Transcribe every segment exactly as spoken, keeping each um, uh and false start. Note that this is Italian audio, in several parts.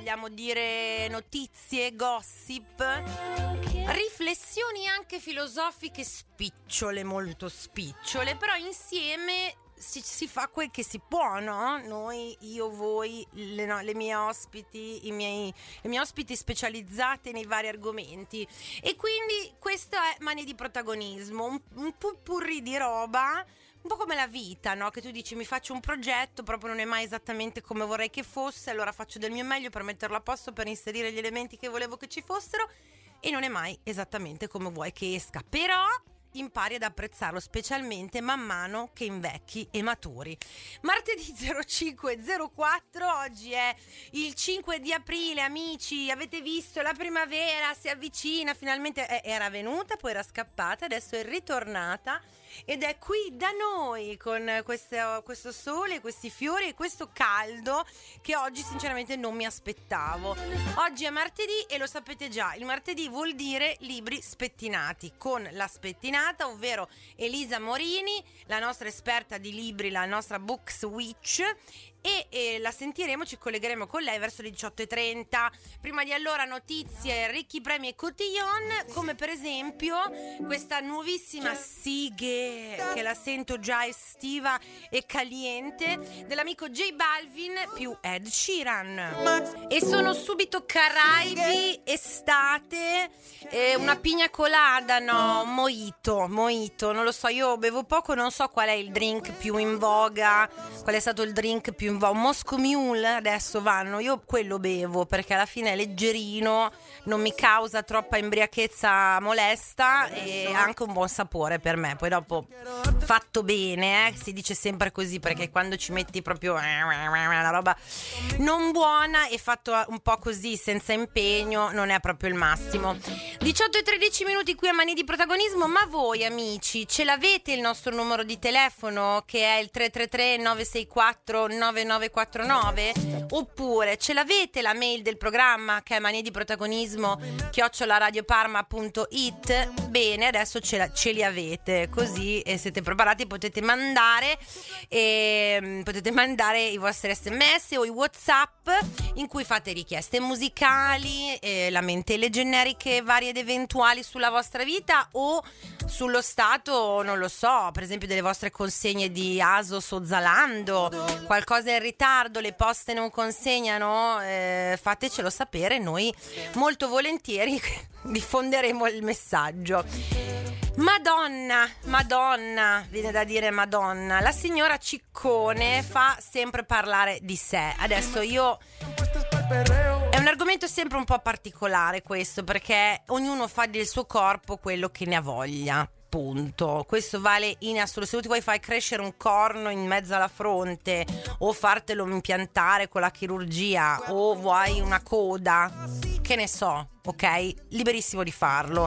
vogliamo dire notizie, gossip, riflessioni anche filosofiche spicciole, molto spicciole, però insieme si, si fa quel che si può, no? Noi, io, voi, le, no, le mie ospiti, i miei, le mie ospiti specializzate nei vari argomenti. E quindi questo è Manie di Protagonismo, un, un pupurri di roba, un po' come la vita, no? Che tu dici mi faccio un progetto, proprio non è mai esattamente come vorrei che fosse, allora faccio del mio meglio per metterlo a posto, per inserire gli elementi che volevo che ci fossero, e non è mai esattamente come vuoi che esca. Però impari ad apprezzarlo, specialmente man mano che invecchi e maturi. Martedì zero cinque zero quattro, oggi è il cinque di aprile, amici, avete visto la primavera si avvicina, finalmente era venuta, poi era scappata, adesso è ritornata ed è qui da noi con questo, questo sole, questi fiori e questo caldo che oggi sinceramente non mi aspettavo. Oggi è martedì e lo sapete già, il martedì vuol dire libri spettinati con la spettinata, ovvero Elisa Morini, la nostra esperta di libri, la nostra Books Witch, e, e la sentiremo, ci collegheremo con lei verso le diciotto e trenta. Prima di allora notizie, ricchi premi e cotillon, come per esempio questa nuovissima Sighe, che la sento già estiva e caliente, dell'amico J Balvin più Ed Sheeran. E sono subito Caraibi, estate, eh, una pina colada, no, mojito, mojito, non lo so, io bevo poco, non so qual è il drink più in voga, qual è stato il drink più in voga, un Moscow Mule adesso vanno, io quello bevo perché alla fine è leggerino, non mi causa troppa embriachezza molesta e ha anche un buon sapore per me, poi dopo fatto bene, eh, si dice sempre così perché quando ci metti proprio una roba non buona e fatto un po' così senza impegno non è proprio il massimo. Diciotto e tredici minuti qui a Manie di Protagonismo, ma voi amici ce l'avete il nostro numero di telefono che è il tre tre tre nove sei quattro nove nove quattro nove, oppure ce l'avete la mail del programma che è manie di protagonismo chiocciola radioparma punto it? Bene, adesso ce, la, ce li avete, così e siete preparati, potete mandare e, potete mandare i vostri sms o i WhatsApp in cui fate richieste musicali, eh, lamentele generiche varie ed eventuali sulla vostra vita o sullo stato, non lo so, per esempio delle vostre consegne di Asos o Zalando, qualcosa in ritardo, le poste non consegnano, eh, fatecelo sapere, noi molto volentieri diffonderemo il messaggio. Madonna, Madonna, viene da dire Madonna, la signora Ciccone fa sempre parlare di sé. Adesso io... È un argomento sempre un po' particolare questo, perché ognuno fa del suo corpo quello che ne ha voglia. Punto. Questo vale in assoluto. Se tu ti vuoi far crescere un corno in mezzo alla fronte o fartelo impiantare con la chirurgia o vuoi una coda, che ne so, ok? Liberissimo di farlo.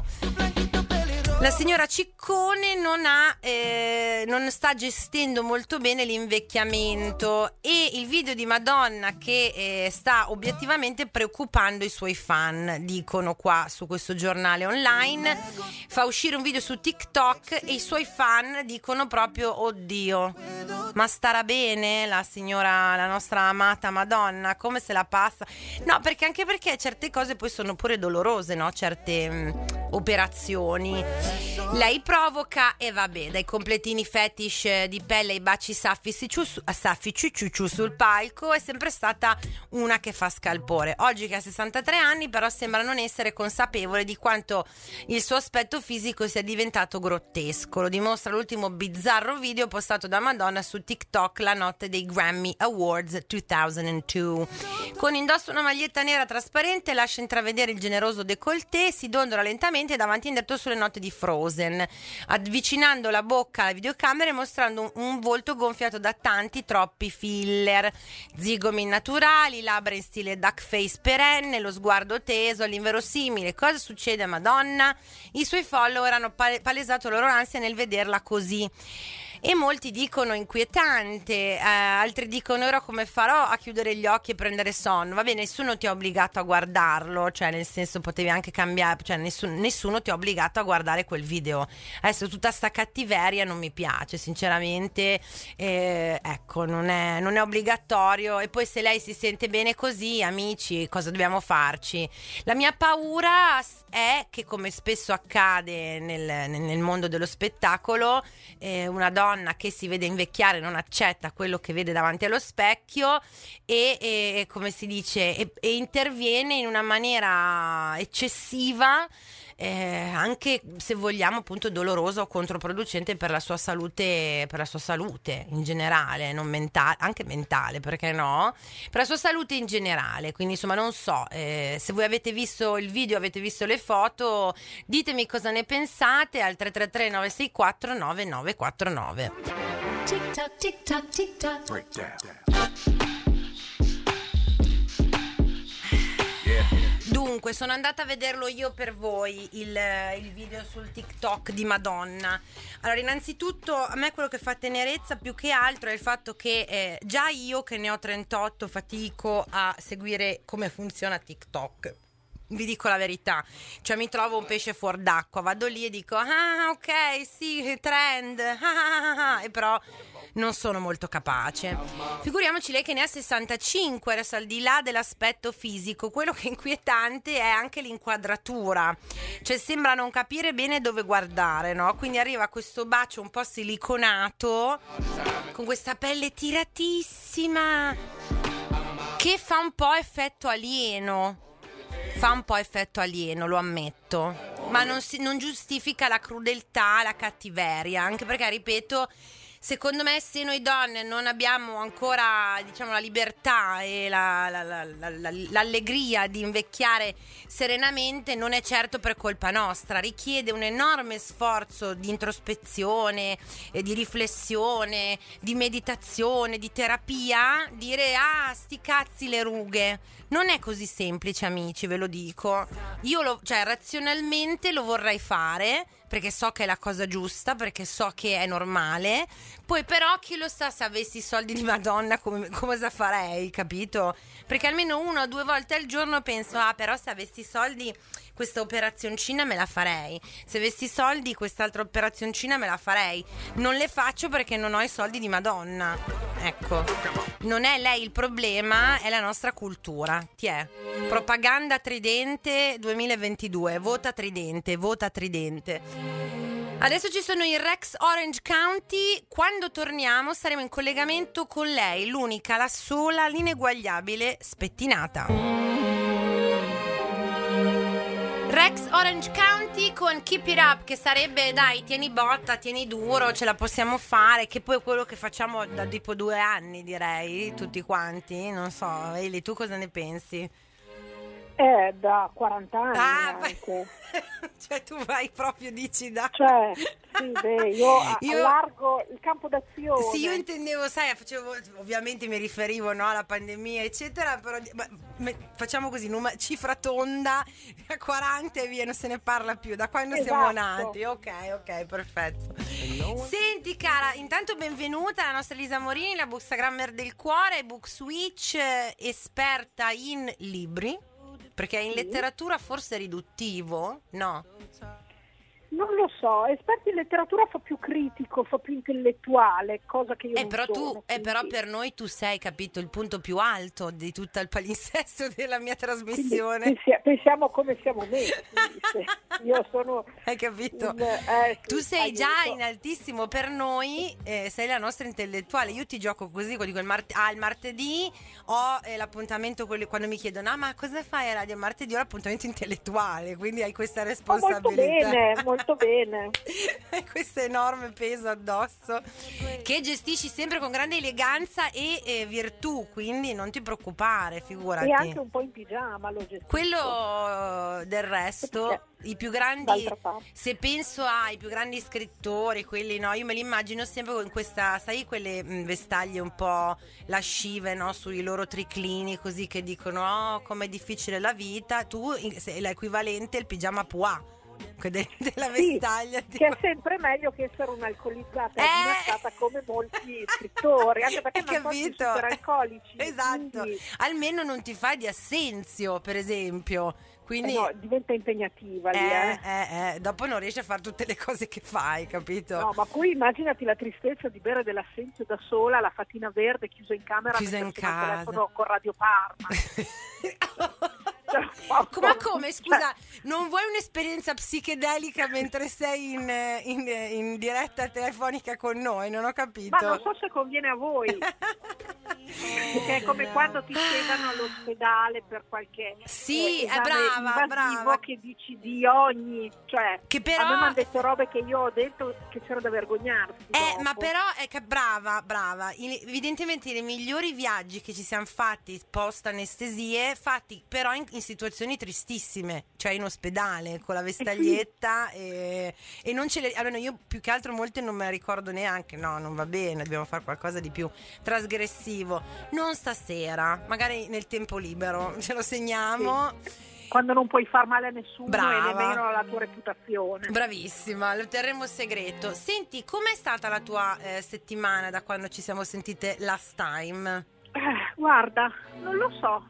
La signora Ciccone non ha eh, non sta gestendo molto bene l'invecchiamento e il video di Madonna che eh, sta obiettivamente preoccupando i suoi fan, dicono qua su questo giornale online. Fa uscire un video su TikTok e i suoi fan dicono proprio oddio, ma starà bene la signora, la nostra amata Madonna, come se la passa? No, perché anche perché certe cose poi sono pure dolorose, no? Certe mh, operazioni lei provoca e vabbè, dai completini fetish di pelle ai baci saffici ciucciu sul palco, è sempre stata una che fa scalpore. Oggi che ha sessantatré anni però sembra non essere consapevole di quanto il suo aspetto fisico sia diventato grottesco. Lo dimostra l'ultimo bizzarro video postato da Madonna su TikTok la notte dei Grammy Awards duemiladue. Con indosso una maglietta nera trasparente lascia intravedere il generoso décolleté, si dondola lentamente davanti indietro sulle note di Frozen, avvicinando la bocca alla videocamera e mostrando un, un volto gonfiato da tanti troppi filler, zigomi naturali, labbra in stile duck face perenne, lo sguardo teso all'inverosimile. Cosa succede a Madonna? I suoi follower hanno pal- palesato loro ansia nel vederla così E molti dicono inquietante, eh, altri dicono ora come farò a chiudere gli occhi e prendere sonno. Va bene, nessuno ti ha obbligato a guardarlo, cioè nel senso potevi anche cambiare, cioè nessun, nessuno ti ha obbligato a guardare quel video. Adesso tutta sta cattiveria non mi piace, sinceramente, eh, ecco, non è, non è obbligatorio. E poi se lei si sente bene così, amici, cosa dobbiamo farci? La mia paura è che, come spesso accade nel, nel mondo dello spettacolo, eh, una donna che si vede invecchiare non accetta quello che vede davanti allo specchio e, e come si dice e, e interviene in una maniera eccessiva, eh, anche se vogliamo appunto dolorosa o controproducente per la sua salute, per la sua salute in generale, non mentale, anche mentale, perché no, per la sua salute in generale. Quindi insomma non so, eh, se voi avete visto il video, avete visto le foto, ditemi cosa ne pensate al tre tre tre nove sei quattro nove nove quattro nove. Tic tac, tic tac, tic tac. Breakdown. Dunque, sono andata a vederlo io per voi il, il video sul TikTok di Madonna. Allora, innanzitutto a me quello che fa tenerezza più che altro è il fatto che eh, già io che ne ho trentotto fatico a seguire come funziona TikTok. Vi dico la verità, cioè mi trovo un pesce fuor d'acqua, vado lì e dico ah ok sì trend ah, ah, ah, e però non sono molto capace. Figuriamoci lei che ne ha sessantacinque, adesso al di là dell'aspetto fisico, quello che è inquietante è anche l'inquadratura, cioè sembra non capire bene dove guardare, no? Quindi arriva questo bacio un po' siliconato con questa pelle tiratissima che fa un po' effetto alieno. Fa un po' effetto alieno, lo ammetto, ma non, si, non giustifica la crudeltà, la cattiveria, anche perché, ripeto, secondo me se noi donne non abbiamo ancora, diciamo, la libertà e la, la, la, la, l'allegria di invecchiare serenamente, non è certo per colpa nostra, richiede un enorme sforzo di introspezione, e di riflessione, di meditazione, di terapia, dire ah sti cazzi le rughe. Non è così semplice, amici, ve lo dico. Io lo, cioè razionalmente lo vorrei fare perché so che è la cosa giusta, perché so che è normale. Poi però chi lo sa, se avessi i soldi di Madonna come, cosa farei, capito? Perché almeno una o due volte al giorno penso ah però se avessi i soldi questa operazioncina me la farei, se avessi i soldi quest'altra operazioncina me la farei. Non le faccio perché non ho i soldi di Madonna. Ecco, non è lei il problema, è la nostra cultura. Ti è propaganda Tridente duemilaventidue, vota Tridente, vota Tridente. Adesso ci sono i Rex Orange County. Quando torniamo saremo in collegamento con lei, l'unica, la sola, l'ineguagliabile Spettinata. Rex Orange County con Keep It Up, che sarebbe dai tieni botta, tieni duro, ce la possiamo fare, che poi è quello che facciamo da tipo due anni, direi, tutti quanti. Non so, Eli, tu cosa ne pensi? Eh, da quaranta anni Ah, anche. Cioè tu vai proprio, dici da... Cioè, sì, beh, io, Io- allargo il campo d'azione. Sì, io intendevo, sai, facevo, ovviamente mi riferivo, no, alla pandemia, eccetera, però ma, me- facciamo così, numa- cifra tonda, a quaranta e via, non se ne parla più, da quando siamo Esatto. nati. Ok, ok, perfetto. Senti, cara, intanto benvenuta alla nostra Elisa Morini, la bookstagrammer del cuore, book switch, eh, esperta in libri, perché in letteratura forse è riduttivo, no? Non lo so, esperto in letteratura fa più critico, fa più intellettuale, cosa che io Eh non però, tu, sono. eh, però quindi- per noi tu sei, capito, il punto più alto di tutto il palinsesto della mia quindi trasmissione. pensia- pensiamo come siamo messi. se- Io sono... Hai capito? un- eh, sì, Tu sei già aiuto. in altissimo per noi, eh, sei la nostra intellettuale. Io ti gioco così, dico il, mart- ah, il martedì ho eh, l'appuntamento quelli- quando mi chiedono ah ma cosa fai a radio? Il martedì ho l'appuntamento intellettuale, quindi hai questa Oh, molto responsabilità. bene, molto bene. Hai questo enorme peso addosso che gestisci sempre con grande eleganza e eh, virtù, quindi non ti preoccupare, figurati. E anche un po' in pigiama lo gestisco. Quello del resto, Perché, i più grandi, d'altra parte. se penso ai più grandi scrittori, quelli no, io me li immagino sempre con questa, sai, quelle mh, vestaglie un po' lascive, no, sui loro triclini, così che dicono oh com'è difficile la vita. Tu in- sei l'equivalente il pigiama pois, que- de- della Sì, vestaglia. che è sempre meglio che essere un'alcolizzata e Eh. smazzata come molti scrittori, anche perché Hai non sono capito? super alcolici. Esatto. Quindi, Almeno non ti fai di assenzio, per esempio. Quindi eh no, diventa impegnativa lì, eh, eh. eh, eh, dopo non riesci a fare tutte le cose che fai, capito? No, ma poi immaginati la tristezza di bere dell'assenzio da sola, la fatina verde chiusa in camera, Chiusa in mentre sono al casa. telefono con Radio Parma. Ma come, scusa, non vuoi un'esperienza psichedelica mentre sei in, in- in diretta telefonica con noi? Non ho capito. Ma non so se conviene a voi, perché è come quando ti sedano all'ospedale per qualche Sì, eh, è esame brava, invasivo brava. che dici di ogni, cioè Che però- a me mi hanno detto robe che io ho detto che c'era da vergognarsi. Eh, dopo. ma però è che brava, brava. I- evidentemente i migliori viaggi che ci siamo fatti post anestesie, fatti però in, in situazioni tristissime, cioè in ospedale con la vestaglietta e, e non ce le. Allora io più che altro molte non me la ricordo neanche. No, non va bene, dobbiamo fare qualcosa di più trasgressivo. Non stasera, magari nel tempo libero, ce lo segniamo. Quando non puoi far male a nessuno Brava. e nemmeno alla tua reputazione. Bravissima, lo terremo segreto. Senti, com'è stata la tua eh, settimana da quando ci siamo sentite last time? Eh, guarda, non lo so.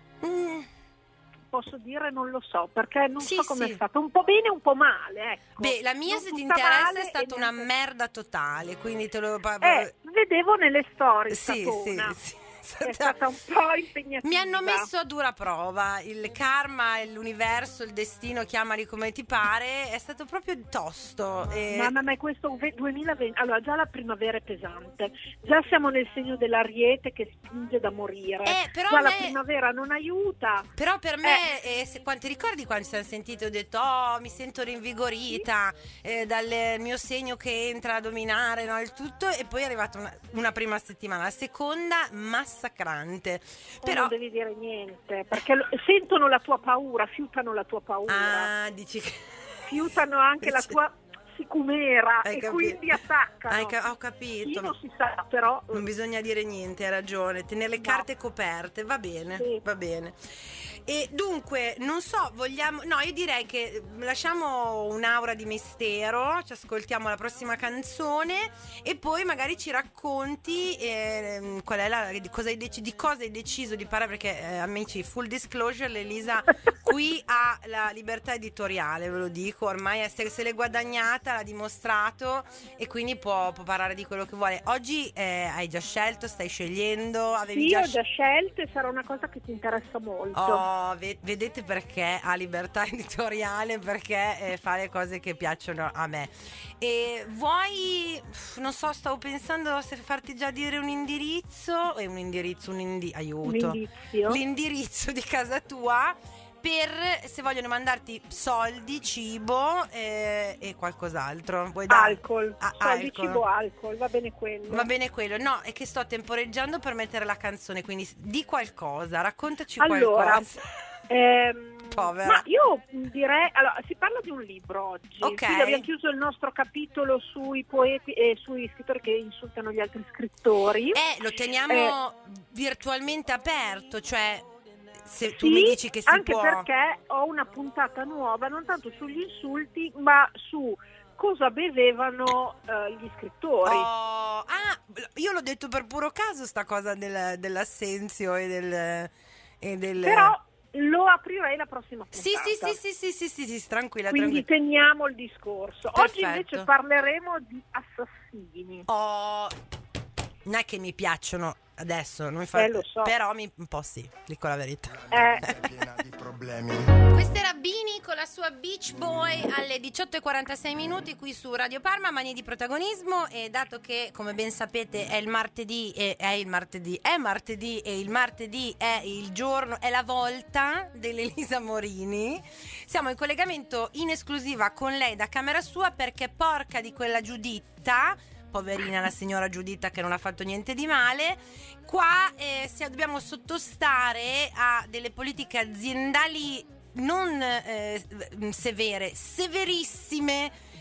Mm, Posso dire non lo so, perché non Sì, so come sì. è stato. Un po' bene, un po' male, ecco. Beh, la mia, Non se ti tutta interessa, male è stata e una neanche- merda totale, quindi te lo... Eh, vedevo nelle storie sì, statona. sì, sì. È stata un po' impegnativa. Mi hanno messo a dura prova, il karma, l'universo, il destino, chiamali come ti pare, è stato proprio tosto. E... Mamma mia, questo ve- duemilaventi, allora già la primavera è pesante, già siamo nel segno dell'Ariete che spinge da morire, Eh, però già a la me- primavera non aiuta. Però per me, eh, se, quando, ti ricordi quando ci siamo sentiti, ho detto, oh, mi sento rinvigorita eh, dal mio segno che entra a dominare, no, il tutto, e poi è arrivata una, una prima settimana, la seconda massacrante. Tu Però... non devi dire niente, perché lo- sentono la tua paura, fiutano la tua paura, Ah, dici che... fiutano anche la Dici- tua sicumera Hai e capito. quindi attaccano. Hai ca- ho Chi capito. non si sa, però Non bisogna dire niente, hai ragione. Tenere le No. carte coperte, va bene, Sì. va bene. E dunque, non so, vogliamo... No, io direi che lasciamo un'aura di mistero, ci ascoltiamo la prossima canzone e poi magari ci racconti eh, qual è la, di, cosa hai dec- di cosa hai deciso di parlare, perché eh, amici, full disclosure, l'Elisa qui ha la libertà editoriale, ve lo dico, ormai se, se l'è guadagnata, l'ha dimostrato e quindi può, può parlare di quello che vuole. Oggi eh, hai già scelto, stai scegliendo, avevi sì, già ho già scelto e sarà una cosa che ti interessa molto. Oh, ve- vedete perché ha libertà editoriale, perché eh, fa le cose che piacciono a me. E vuoi, non so, stavo pensando se farti già dire un indirizzo, e un indirizzo, un indi- aiuto, Un indizio. l'indirizzo di casa tua per se vogliono mandarti soldi, cibo eh, e qualcos'altro. Vuoi dare? Alcol, Ah, soldi, alcol. cibo, alcol, va bene quello. Va bene quello, no, è che sto temporeggiando per mettere la canzone, quindi di qualcosa, raccontaci Allora, qualcosa. ehm, Povera. ma io direi, allora, si parla di un libro oggi. Ok. Quindi abbiamo chiuso il nostro capitolo sui poeti e sui scrittori che insultano gli altri scrittori. Eh, lo teniamo virtualmente aperto, cioè se tu Sì, mi dici che si anche può. perché ho una puntata nuova, non tanto sugli insulti, ma su cosa bevevano eh, gli scrittori. Oh, ah, io l'ho detto per puro caso sta cosa del, dell'assenzio e del, e del... Però lo aprirei la prossima puntata. Sì, sì, sì, sì, sì, sì, sì, sì, tranquilla, Quindi tranquilla. teniamo il discorso. Oggi Perfetto. invece parleremo di assassini. Oh, non è che mi piacciono adesso, non mi fa... Eh, lo so. però mi, un po' sì, dico la verità. Eh, È piena di problemi. Questa era Bini con la sua Beach Boy alle diciotto e quarantasei minuti qui su Radio Parma, Mani di protagonismo. E dato che, come ben sapete, è il martedì e è il martedì, è martedì e il martedì è il giorno, è la volta dell'Elisa Morini, siamo in collegamento in esclusiva con lei da camera sua, perché porca di quella Giuditta, poverina la signora Giuditta che non ha fatto niente di male, qua eh, si- dobbiamo sottostare a delle politiche aziendali non eh, severe, severissime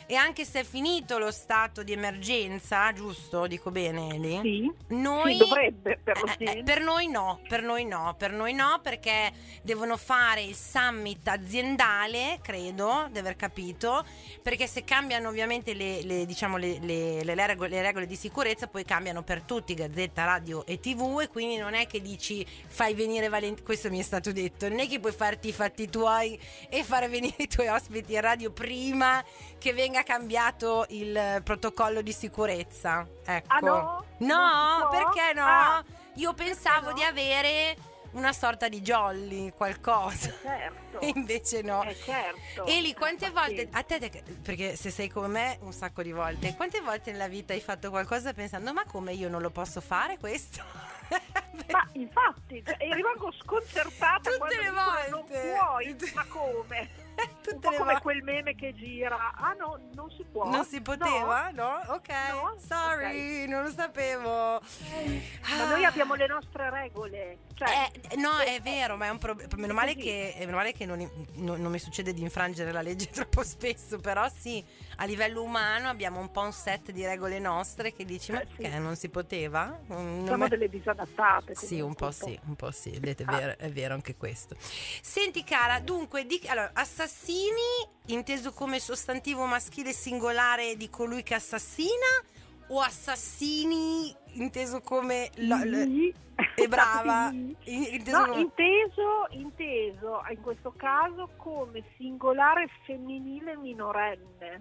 e anche se è finito lo stato di emergenza, giusto? Dico bene, Eli? Sì, Noi, sì, dovrebbe per lo eh, eh, meno. per noi no, per noi no, per noi no, perché devono fare il summit aziendale, credo di aver capito, perché se cambiano ovviamente le, le, diciamo, le, le, le, regole, le regole di sicurezza, poi cambiano per tutti, Gazzetta, radio e tivù, e quindi non è che dici fai venire Valentino, questo mi è stato detto, non è che puoi farti i fatti tuoi e fare venire i tuoi ospiti a radio prima che venga cambiato il protocollo di sicurezza. Ecco. Ah no? No, Non si può? perché no? Ah, Io pensavo no? di avere una sorta di jolly, qualcosa. certo. E invece no. Eh, certo. Eli, quante Eh, volte, sì. a te, te- perché se sei come me un sacco di volte, quante volte nella vita hai fatto qualcosa pensando ma come io non lo posso fare questo? Ma infatti, cioè, io rimango sconcertata Tutte quando le dicono, volte. non puoi, ma come? Tutte Un po' le come volte. quel meme che gira. Ah no, non si può. Non si poteva? No? Ok, No? sorry, non lo sapevo. Ma noi abbiamo le nostre regole. Cioè, Eh, no, è vero, ma è un problema. Meno male così. che, eh, meno male che non, non- non mi succede di infrangere la legge troppo spesso. Però sì, a livello umano abbiamo un po' un set di regole nostre che dici, ma Eh, sì. perché non si poteva? Non- non siamo me- delle disadattate. Sì, un po' sì, un po' sì, vedete, è Ah. vero, è vero anche questo. Senti cara, dunque, di, allora, assassini inteso come sostantivo maschile singolare di colui che assassina o assassini inteso come... lo- lo- Sì. è brava, Sì. in- inteso No, come- inteso, inteso in questo caso come singolare femminile minorenne.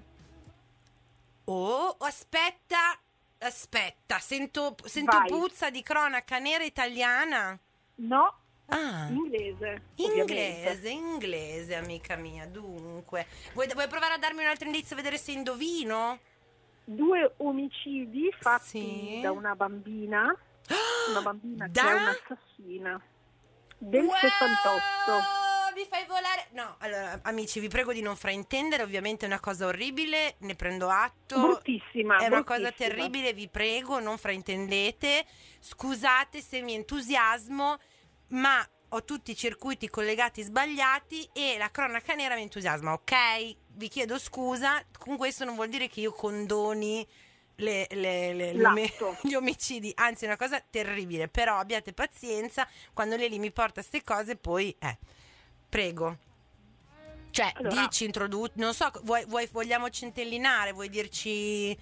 Oh, aspetta, aspetta, sento, sento Vai. puzza di cronaca nera italiana. No, Ah, inglese. ovviamente. inglese, inglese, amica mia. Dunque, vuoi, vuoi provare a darmi un altro indizio, vedere se indovino? Due omicidi fatti Sì. da una bambina, una bambina Da? che è un'assassina del Wow! sessantotto. Mi fai volare. No, allora, amici, vi prego di non fraintendere. Ovviamente è una cosa orribile, ne prendo atto. Bruttissima. È una cosa bruttissima. terribile, vi prego, non fraintendete. Scusate se mi entusiasmo, ma ho tutti i circuiti collegati sbagliati e la cronaca nera mi entusiasma, ok? Vi chiedo scusa, con questo non vuol dire che io condoni le, le- le- gli omi- L'atto. gli omicidi, anzi è una cosa terribile, però abbiate pazienza, quando Leli mi porta queste cose poi, eh, prego. Cioè, Allora. dici, introduci, non so, vuoi, vuoi- vogliamo centellinare, vuoi dirci...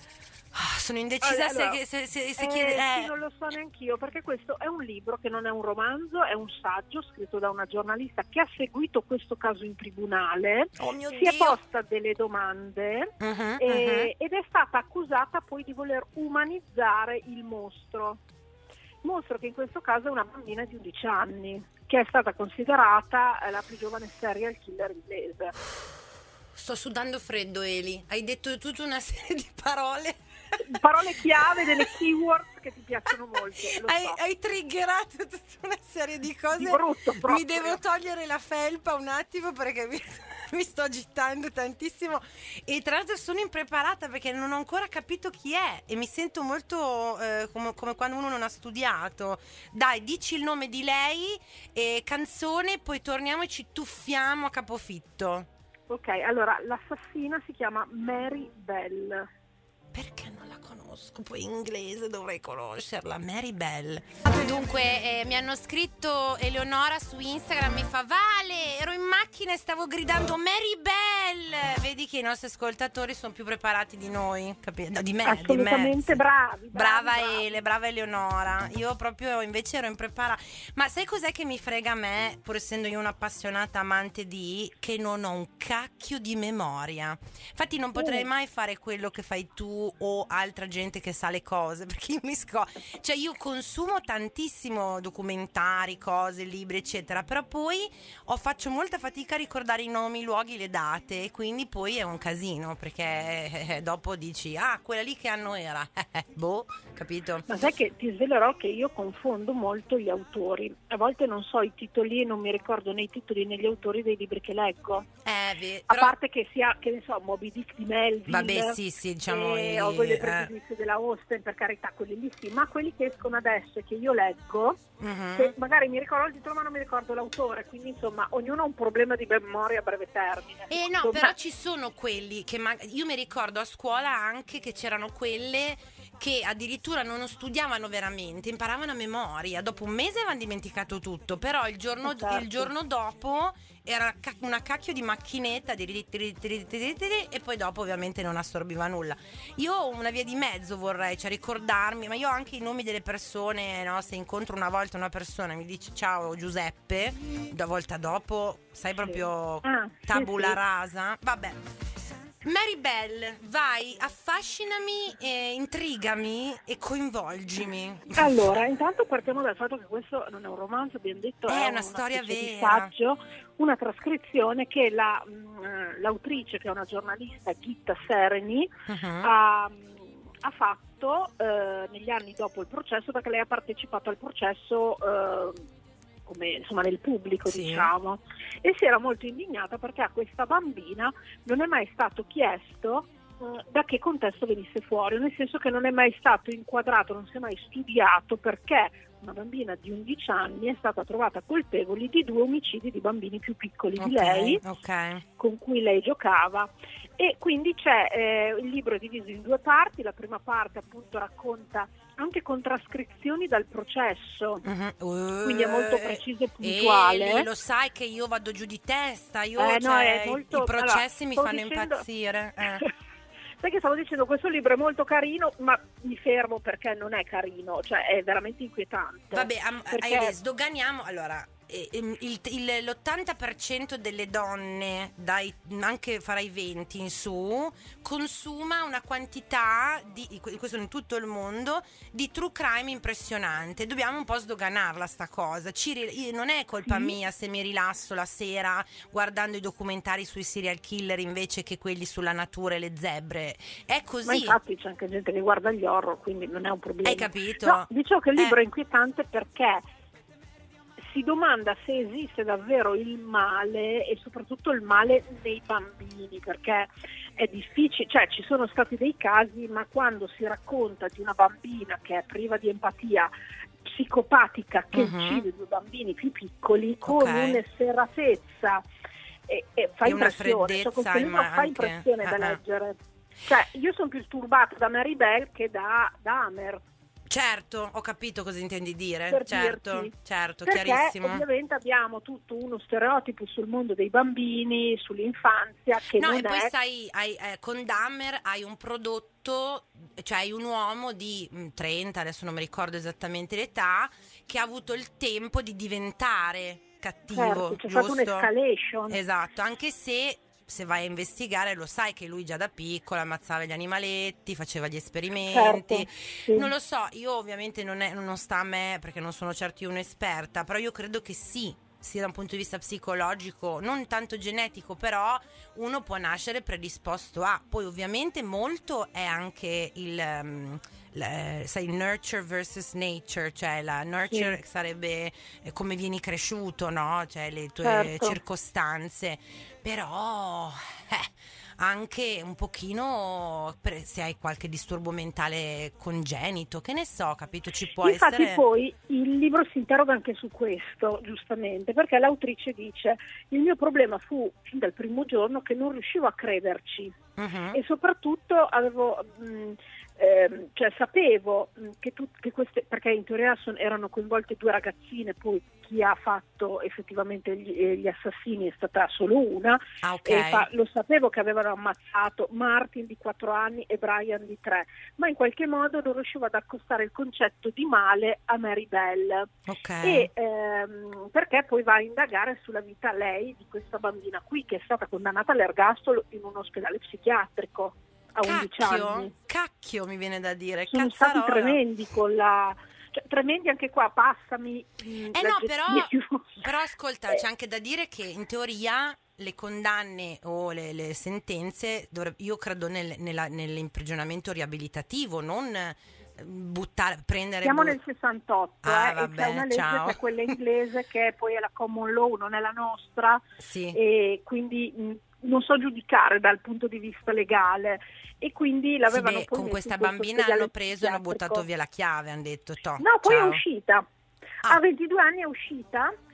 Ah, sono indecisa Allora, se, se, se, se Eh, chiede... sì, eh, non lo so neanch'io, perché questo è un libro che non è un romanzo, è un saggio scritto da una giornalista che ha seguito questo caso in tribunale, oh mio si è Dio! posta delle domande Mhm, e- ed è stata accusata poi di voler umanizzare il mostro. Mostro che in questo caso è una bambina di undici anni, che è stata considerata eh, la più giovane serial killer inglese. mhm. Sto sudando freddo, Eli. Hai detto tutta una serie di parole. Parole chiave, delle keywords che ti piacciono molto. Lo Hai, so. hai triggerato tutta una serie di cose. Di brutto proprio. Mi devo togliere la felpa un attimo perché mi, mi sto agitando tantissimo. E tra l'altro sono impreparata perché non ho ancora capito chi è. E mi sento molto eh, come, come quando uno non ha studiato. Dai, dici il nome di lei, e canzone, poi torniamo e ci tuffiamo a capofitto. Ok, allora l'assassina si chiama Mary Bell. Perché non la conosco? Poi in inglese dovrei conoscerla. Mary Bell. Dunque, eh, mi hanno scritto Eleonora su Instagram. Mi fa: Vale, ero in macchina e stavo gridando Mary Bell. Vedi che i nostri ascoltatori sono più preparati di noi. Capi- no, di me, di me. Assolutamente Sì. bravi, bravi, Brava bravi. Ele, brava Eleonora. Io proprio invece ero impreparata. Ma sai cos'è che mi frega a me, pur essendo io un'appassionata amante di, che non ho un cacchio di memoria. Infatti non potrei Mm. mai fare quello che fai tu o altra gente che sa le cose, perché io mi sco... Cioè io consumo tantissimo documentari, cose, libri, eccetera, però poi ho, faccio molta fatica a ricordare i nomi, i luoghi, le date, e quindi poi è un casino, perché eh, dopo dici, ah, quella lì che anno era? Boh, capito? Ma sai che ti svelerò che io confondo molto gli autori. A volte non so i titoli e non mi ricordo né i titoli né gli autori dei libri che leggo. Eh, ve- A però... parte che sia, che ne so, Moby Dick di Melville. Vabbè, sì, sì, diciamo... e i- ho quelle eh. pregiudizi della Austen, per carità, quelli lì sì, ma quelli che escono adesso e che io leggo, Mhm. che magari mi ricordo il titolo ma non mi ricordo l'autore, quindi insomma ognuno ha un problema di memoria a breve termine. Eh no, ecco, però ma... ci sono quelli che ma- io mi ricordo a scuola anche che c'erano quelle che addirittura non studiavano veramente, imparavano a memoria, dopo un mese avevano dimenticato tutto, però il giorno, Certo. il giorno dopo era ca- una cacchio di macchinetta di ri- ri- ri- ri- ri- e poi dopo ovviamente non assorbiva nulla. Io ho una via di mezzo, vorrei, cioè ricordarmi, ma io ho anche i nomi delle persone, no? Se incontro una volta una persona e mi dice ciao Giuseppe, da volta dopo sai proprio Ah, sì, tabula sì. rasa, vabbè. Maribel, vai, affascinami, eh, intrigami e coinvolgimi. Allora, intanto partiamo dal fatto che questo non è un romanzo, abbiamo detto, È è una storia specie di vera. saggio, una trascrizione che la, mh, l'autrice, che è una giornalista, Gitta Sereni, Uh-huh. ha, ha fatto eh, negli anni dopo il processo, perché lei ha partecipato al processo eh, come insomma nel pubblico, Sì. diciamo, e si era molto indignata perché a questa bambina non è mai stato chiesto eh, da che contesto venisse fuori, nel senso che non è mai stato inquadrato, non si è mai studiato perché una bambina di undici anni è stata trovata colpevole di due omicidi di bambini più piccoli di lei, Ok. con cui lei giocava, e quindi c'è eh, il libro è diviso in due parti. La prima parte appunto racconta anche con trascrizioni dal processo, Uh-huh. quindi è molto Eh, preciso e puntuale. Eli, lo sai che io vado giù di testa, io Eh, no, cioè, è molto- i processi allora, mi stavo fanno dicendo- impazzire. Eh. Sai che stavo dicendo, questo libro è molto carino, ma mi fermo perché non è carino, cioè è veramente inquietante. Vabbè, am- Perché- Aile, sdoganiamo. Allora, eh, il- il- il- l'ottanta per cento delle donne, dai, anche fra i venti in su, consuma una quantità, di, questo in tutto il mondo, di true crime impressionante. Dobbiamo un po' sdoganarla sta cosa. Ci ri- io- non è colpa Sì. mia se mi rilasso la sera guardando i documentari sui serial killer invece che quelli sulla natura e le zebre. È Ma così. infatti c'è anche gente che guarda gli horror, quindi non è un problema. Hai capito? No, dicevo che il libro Eh. è inquietante perché si domanda se esiste davvero il male, e soprattutto il male nei bambini, perché è difficile, cioè ci sono stati dei casi, ma quando si racconta di una bambina che è priva di empatia, psicopatica, che Mhm. uccide due bambini più piccoli con Ok. un'efferatezza, e, e fa E una impressione, cioè, questo freddezza, libro ma fa anche- impressione da ah, ah. leggere. Cioè, io sono più turbata da Maribel che da, da Amer. Certo, ho capito cosa intendi dire. Per certo, dirti. certo, Perché chiarissimo. ovviamente abbiamo tutto uno stereotipo sul mondo dei bambini, sull'infanzia, che No, non e poi è... sai, hai, eh, con Dahmer hai un prodotto, cioè hai un uomo di mh, trenta, adesso non mi ricordo esattamente l'età, che ha avuto il tempo di diventare cattivo, Certo, c'è giusto? stata un'escalation. Esatto, anche se se vai a investigare lo sai che lui già da piccolo ammazzava gli animaletti, faceva gli esperimenti. Certo, sì. Non lo so, io ovviamente non, è, non sta a me perché non sono certo io un'esperta, però io credo che sì, sia da un punto di vista psicologico, non tanto genetico, però uno può nascere predisposto a. Poi ovviamente molto è anche il... um, la- sai, nurture versus nature, cioè la nurture Sì. sarebbe eh, come vieni cresciuto, no? Cioè le tue Certo. circostanze, però eh, anche un pochino per- se hai qualche disturbo mentale congenito, che ne so, capito? Ci può Infatti essere. poi il libro si interroga anche su questo, giustamente, perché l'autrice dice: il mio problema fu fin dal primo giorno che non riuscivo a crederci, Mhm. e soprattutto avevo mh, ehm, cioè sapevo mh, che, tu, che queste, perché in teoria son- erano coinvolte due ragazzine, poi chi ha fatto effettivamente gli, eh, gli assassini è stata solo una, Ah, ok. e fa- lo sapevo che avevano ammazzato Martin di quattro anni e Brian di tre, ma in qualche modo non riuscivo ad accostare il concetto di male a Maribel, Ok. e ehm, perché poi va a indagare sulla vita lei di questa bambina qui, che è stata condannata all'ergastolo in un ospedale psichiatrico a undici Cacchio, anni. cacchio mi viene da dire. Sono stati Cazzarola. tremendi con la... Cioè, tremendi anche qua, passami mh, Eh no, però, l'aggettivo. però ascolta, Eh. c'è anche da dire che in teoria le condanne o le, le sentenze, dovre- io credo nel, nella- nell'imprigionamento riabilitativo, non eh, buttare, prendere... Siamo bu- nel sessantotto, Ah, eh, vabbè, e c'è una legge ciao. che è quella inglese, che poi è la common law, non è la nostra, Sì. e quindi mh, non so giudicare dal punto di vista legale, e quindi Sì, l'avevano beh, poi con messo questa in questo bambina ospedale hanno preso e hanno psichiatrico. buttato via la chiave, hanno detto, toh, No, poi ciao. è uscita. Ah. A ventidue anni è uscita,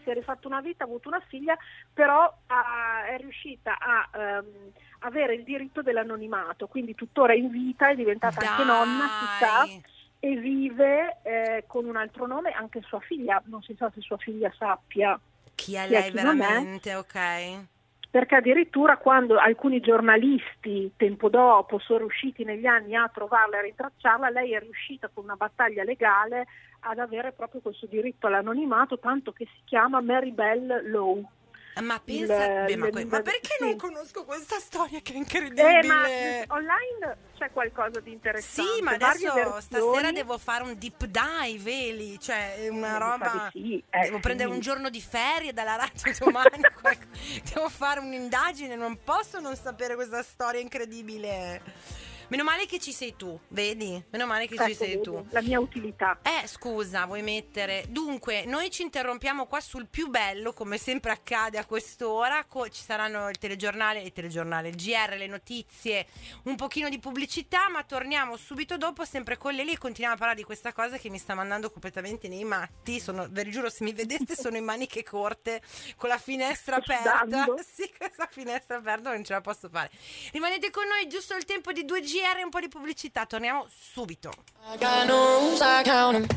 si è rifatto una vita, ha avuto una figlia, però ha, è riuscita a ehm, avere il diritto dell'anonimato, quindi tuttora è in vita, è diventata Dai. anche nonna, si sa, e vive eh, con un altro nome, anche sua figlia, non si sa se sua figlia sappia Chi è chi è, lei chi non è. veramente, ok? Perché addirittura quando alcuni giornalisti tempo dopo sono riusciti negli anni a trovarla e a rintracciarla, lei è riuscita con una battaglia legale ad avere proprio questo diritto all'anonimato, tanto che si chiama Mary Bell Lowe. Ma pensa, Il- beh, ma, il- que- ma perché sì. non conosco questa storia che è incredibile? Eh, ma online c'è qualcosa di interessante. Sì, ma varie adesso versioni. stasera devo fare un deep dive, Eli, cioè è una Eh, mi roba. sa di sì, eh, Devo sì. prendere un giorno di ferie dalla radio domani. qualco- Devo fare un'indagine, non posso non sapere questa storia incredibile. Meno male che ci sei tu, vedi? Meno male che ci Ecco, sei vedi, tu. la mia utilità. Eh, scusa, vuoi mettere? Dunque, noi ci interrompiamo qua sul più bello, come sempre accade a quest'ora. Co- ci saranno il telegiornale, il telegiornale, il G R, le notizie, un pochino di pubblicità, ma torniamo subito dopo, sempre con Leli, e continuiamo a parlare di questa cosa che mi sta mandando completamente nei matti. Sono, ve lo giuro, se mi vedeste sono in maniche corte, con la finestra Sto aperta. sudando. Sì, questa finestra aperta non ce la posso fare. Rimanete con noi, giusto il tempo di due G R e un po' di pubblicità. Torniamo subito. I got no rules, I count 'em.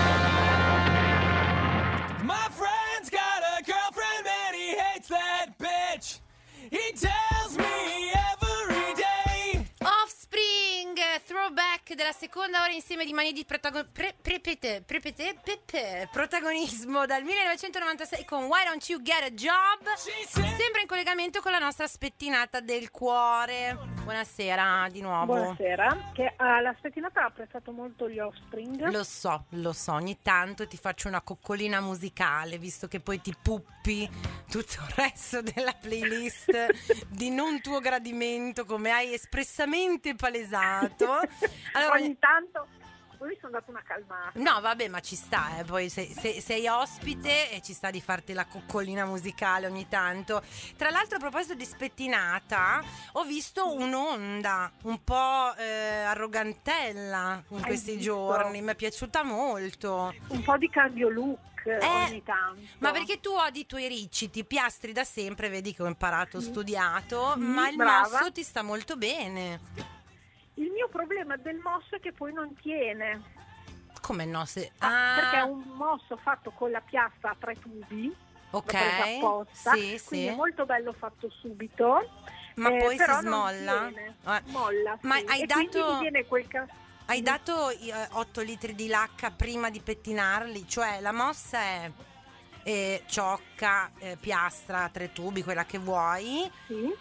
My friend's got a girlfriend and he hates that bitch. He tells me every day. Offspring, throwback della seconda ora insieme di manie di protago- pre- prepete- prepete- pepe- protagonismo dal millenovecentonovantasei con Why Don't You Get a Job? Sempre in collegamento con la nostra spettinata del cuore. Buonasera di nuovo. Buonasera, che alla spettinata ha apprezzato molto gli Offspring. Lo so, lo so, ogni tanto ti faccio una coccolina musicale, visto che poi ti puppi tutto il resto della playlist di non tuo gradimento, come hai espressamente palesato. Allora, Ogni tanto poi mi sono dato una calmata. no, vabbè, ma ci sta, eh. Poi sei, sei, sei ospite e ci sta di farti la coccolina musicale ogni tanto. Tra l'altro, a proposito di spettinata, ho visto un'onda un po' eh, arrogantella in Hai questi visto? giorni, mi è piaciuta molto. Un po' di cambio look Eh, ogni tanto. Ma perché tu odi i tuoi ricci, ti piastri da sempre, vedi che ho imparato, ho studiato, Sì, ma il brava. mosso ti sta molto bene. Il mio problema del mosso è che poi non tiene. Come no? Se... Ah, perché è Ah, un mosso fatto con la piastra a tre tubi. l'ho ok, presa apposta, sì, quindi sì. è molto bello fatto subito. Ma eh, poi però si non smolla? tiene. Eh. Molla, Ma sì. hai e dato- quindi mi viene quel ca- Hai dato eh, otto litri di lacca prima di pettinarli? Cioè la mossa è eh, ciocca, eh, piastra, tre tubi, quella che vuoi. Sì.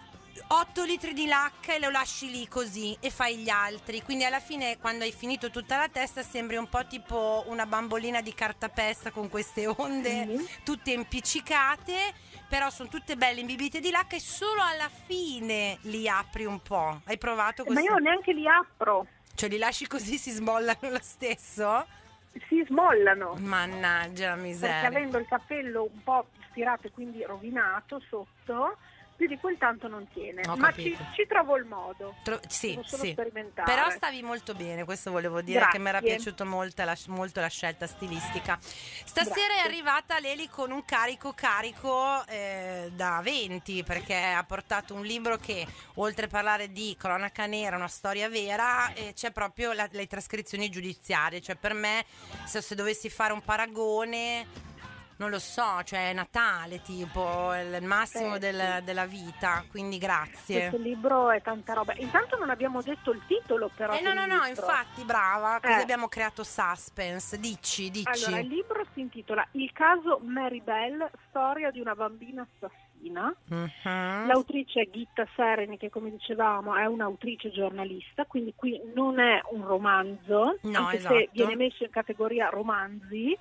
otto litri di lacca e lo lasci lì così e fai gli altri. Quindi alla fine, quando hai finito tutta la testa, sembri un po' tipo una bambolina di cartapesta con queste onde Sì. tutte impiccicate, però sono tutte belle imbibite di lacca e solo alla fine li apri un po'. Hai provato Ma questo? io neanche li apro, Cioè li lasci così, si smollano lo stesso? si smollano. Mannaggia la Perché miseria. avendo il capello un po' stirato e quindi rovinato sotto, più di quel tanto non tiene. Ho Ma ci, capito. ci trovo il modo. Tro- sì, Devo solo sì. sperimentare. Però stavi molto bene, questo volevo dire, Grazie. che mi era piaciuta molto la, molto la scelta stilistica. Stasera Grazie. è arrivata Leli con un carico carico eh, da venti, perché ha portato un libro che, oltre a parlare di cronaca nera, una storia vera, eh, c'è proprio la- le trascrizioni giudiziarie. Cioè per me, se, se dovessi fare un paragone, non lo so, cioè è Natale tipo, è il massimo Eh, del- sì. della vita, quindi grazie. Questo libro è tanta roba. Intanto non abbiamo detto il titolo, però. Eh no, del no, no, libro. infatti, brava, così Eh. abbiamo creato suspense. Dici, dici. Allora, il libro si intitola Il caso Mary Bell, storia di una bambina assassina. Mhm. L'autrice è Gitta Sereni, che come dicevamo è un'autrice giornalista, quindi qui non è un romanzo, No, anche esatto. se viene messo in categoria romanzi,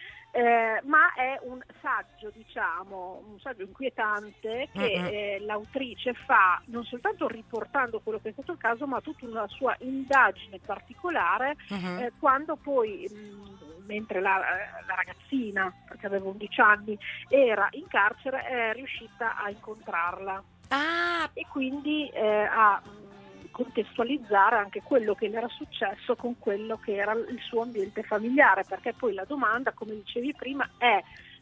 eh, ma è un saggio, diciamo, un saggio inquietante che Mm-mm. eh, l'autrice fa non soltanto riportando quello che è stato il caso, ma tutta una sua indagine particolare, Mhm. eh, quando poi, mh, mentre la, la ragazzina, perché aveva undici anni, era in carcere, è riuscita a incontrarla Ah, e quindi eh, a mh, contestualizzare anche quello che le era successo con quello che era il suo ambiente familiare, perché poi la domanda, come dicevi prima, è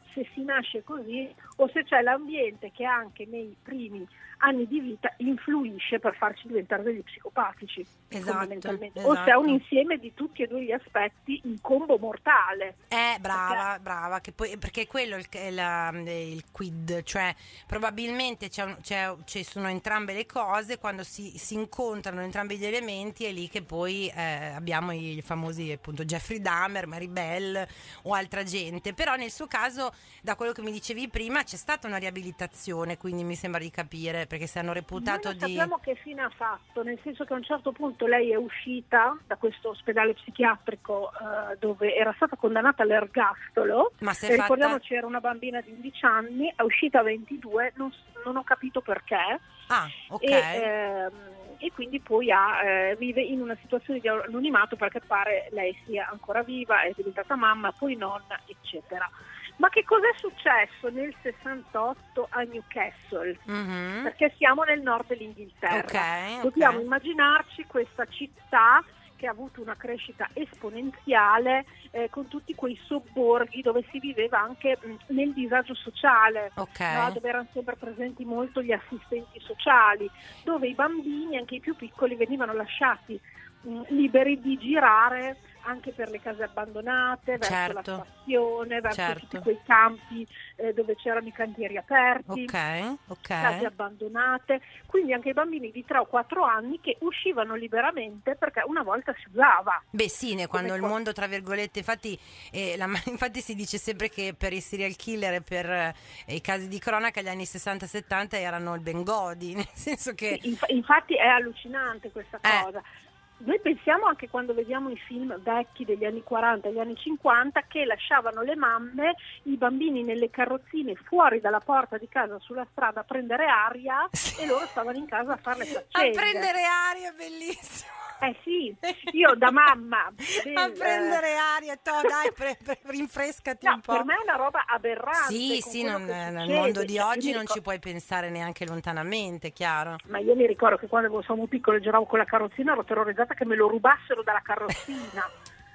se si nasce così o se c'è l'ambiente che anche nei primi anni di vita influisce per farci diventare degli psicopatici, Esatto, fondamentalmente. esatto. O se è un insieme di tutti e due gli aspetti in combo mortale. Eh, brava, brava, che poi, perché quello è il, è la- è il quid, cioè probabilmente c'è un- c'è- ci sono entrambe le cose, quando si, si incontrano entrambi gli elementi è lì che poi eh, abbiamo i, i famosi appunto Jeffrey Dahmer, Maribel o altra gente, però nel suo caso, da quello che mi dicevi prima, c'è stata una riabilitazione, quindi mi sembra di capire, perché se hanno reputato Noi non di... sappiamo che fine ha fatto, nel senso che a un certo punto lei è uscita da questo ospedale psichiatrico eh, dove era stata condannata all'ergastolo. Ma se E è fatta... ricordiamoci, era una bambina di undici anni, è uscita a ventidue, non, s- non ho capito perché. Ah, ok. E, ehm, e quindi poi ha, eh, vive in una situazione di anonimato perché pare lei sia ancora viva, è diventata mamma, poi nonna, eccetera. Ma che cos'è successo nel sessantotto a Newcastle? Mhm. Perché siamo nel nord dell'Inghilterra. Ok, Dobbiamo ok. immaginarci questa città che ha avuto una crescita esponenziale eh, con tutti quei sobborghi dove si viveva anche mh, nel disagio sociale, Ok. no? Dove erano sempre presenti molto gli assistenti sociali, dove i bambini, anche i più piccoli, venivano lasciati mh, liberi di girare anche per le case abbandonate, verso Certo. la stazione, verso Certo. tutti quei campi eh, dove c'erano i cantieri aperti, Ok, ok. case abbandonate, quindi anche i bambini di tre o quattro anni che uscivano liberamente perché una volta si usava. Beh sì, ne- quando Come il co- mondo tra virgolette, infatti, eh, la- infatti si dice sempre che per i serial killer e per eh, i casi di cronaca gli anni sessanta settanta erano il Bengodi, nel senso che... Sì, inf- infatti è allucinante questa Eh. cosa. Noi pensiamo anche quando vediamo i film vecchi degli anni quaranta e degli anni cinquanta che lasciavano le mamme, i bambini nelle carrozzine fuori dalla porta di casa sulla strada a prendere aria Sì. e loro stavano in casa a fare le A faccende. prendere aria, bellissimo! Eh sì, io da mamma del- A prendere aria, to, dai, pre- pre- rinfrescati No, un po'. per me è una roba aberrante. Sì, con sì, quello non- che nel succede. mondo di Cioè, io oggi mi non ricor- ci puoi pensare neanche lontanamente, chiaro. Ma io mi ricordo che quando eravamo piccolo e giravo con la carrozzina ero terrorizzata che me lo rubassero dalla carrozzina.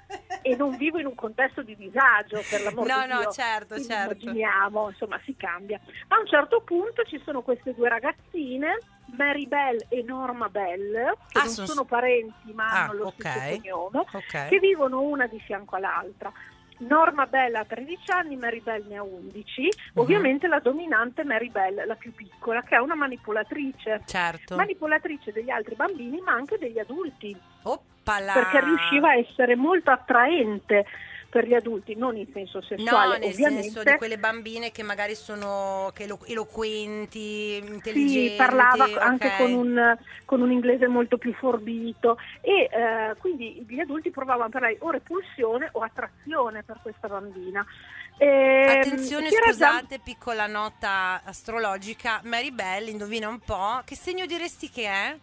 E non vivo in un contesto di disagio, per l'amor No, di no, Dio. certo, Quindi certo. immaginiamo, insomma, si cambia. A un certo punto ci sono queste due ragazzine, Mary Bell e Norma Bell, che Ah, non son- sono parenti ma Ah, hanno lo ok. stesso cognome, Ok. che vivono una di fianco all'altra. Norma Bell ha tredici anni, Mary Bell ne ha undici. Mhm. Ovviamente la dominante è Mary Bell, la più piccola, che è una manipolatrice. Certo. Manipolatrice degli altri bambini, ma anche degli adulti, Oppala. perché riusciva a essere molto attraente per gli adulti, non in senso No, sessuale, nel ovviamente. senso di quelle bambine che magari sono che elo- eloquenti, intelligenti. Sì, parlava anche ok. con un, con un inglese molto più forbito e eh, quindi gli adulti provavano per lei o repulsione o attrazione per questa bambina. Ehm, Attenzione, c'era già- scusate, piccola nota astrologica. Mary Bell, indovina un po', che segno diresti che è?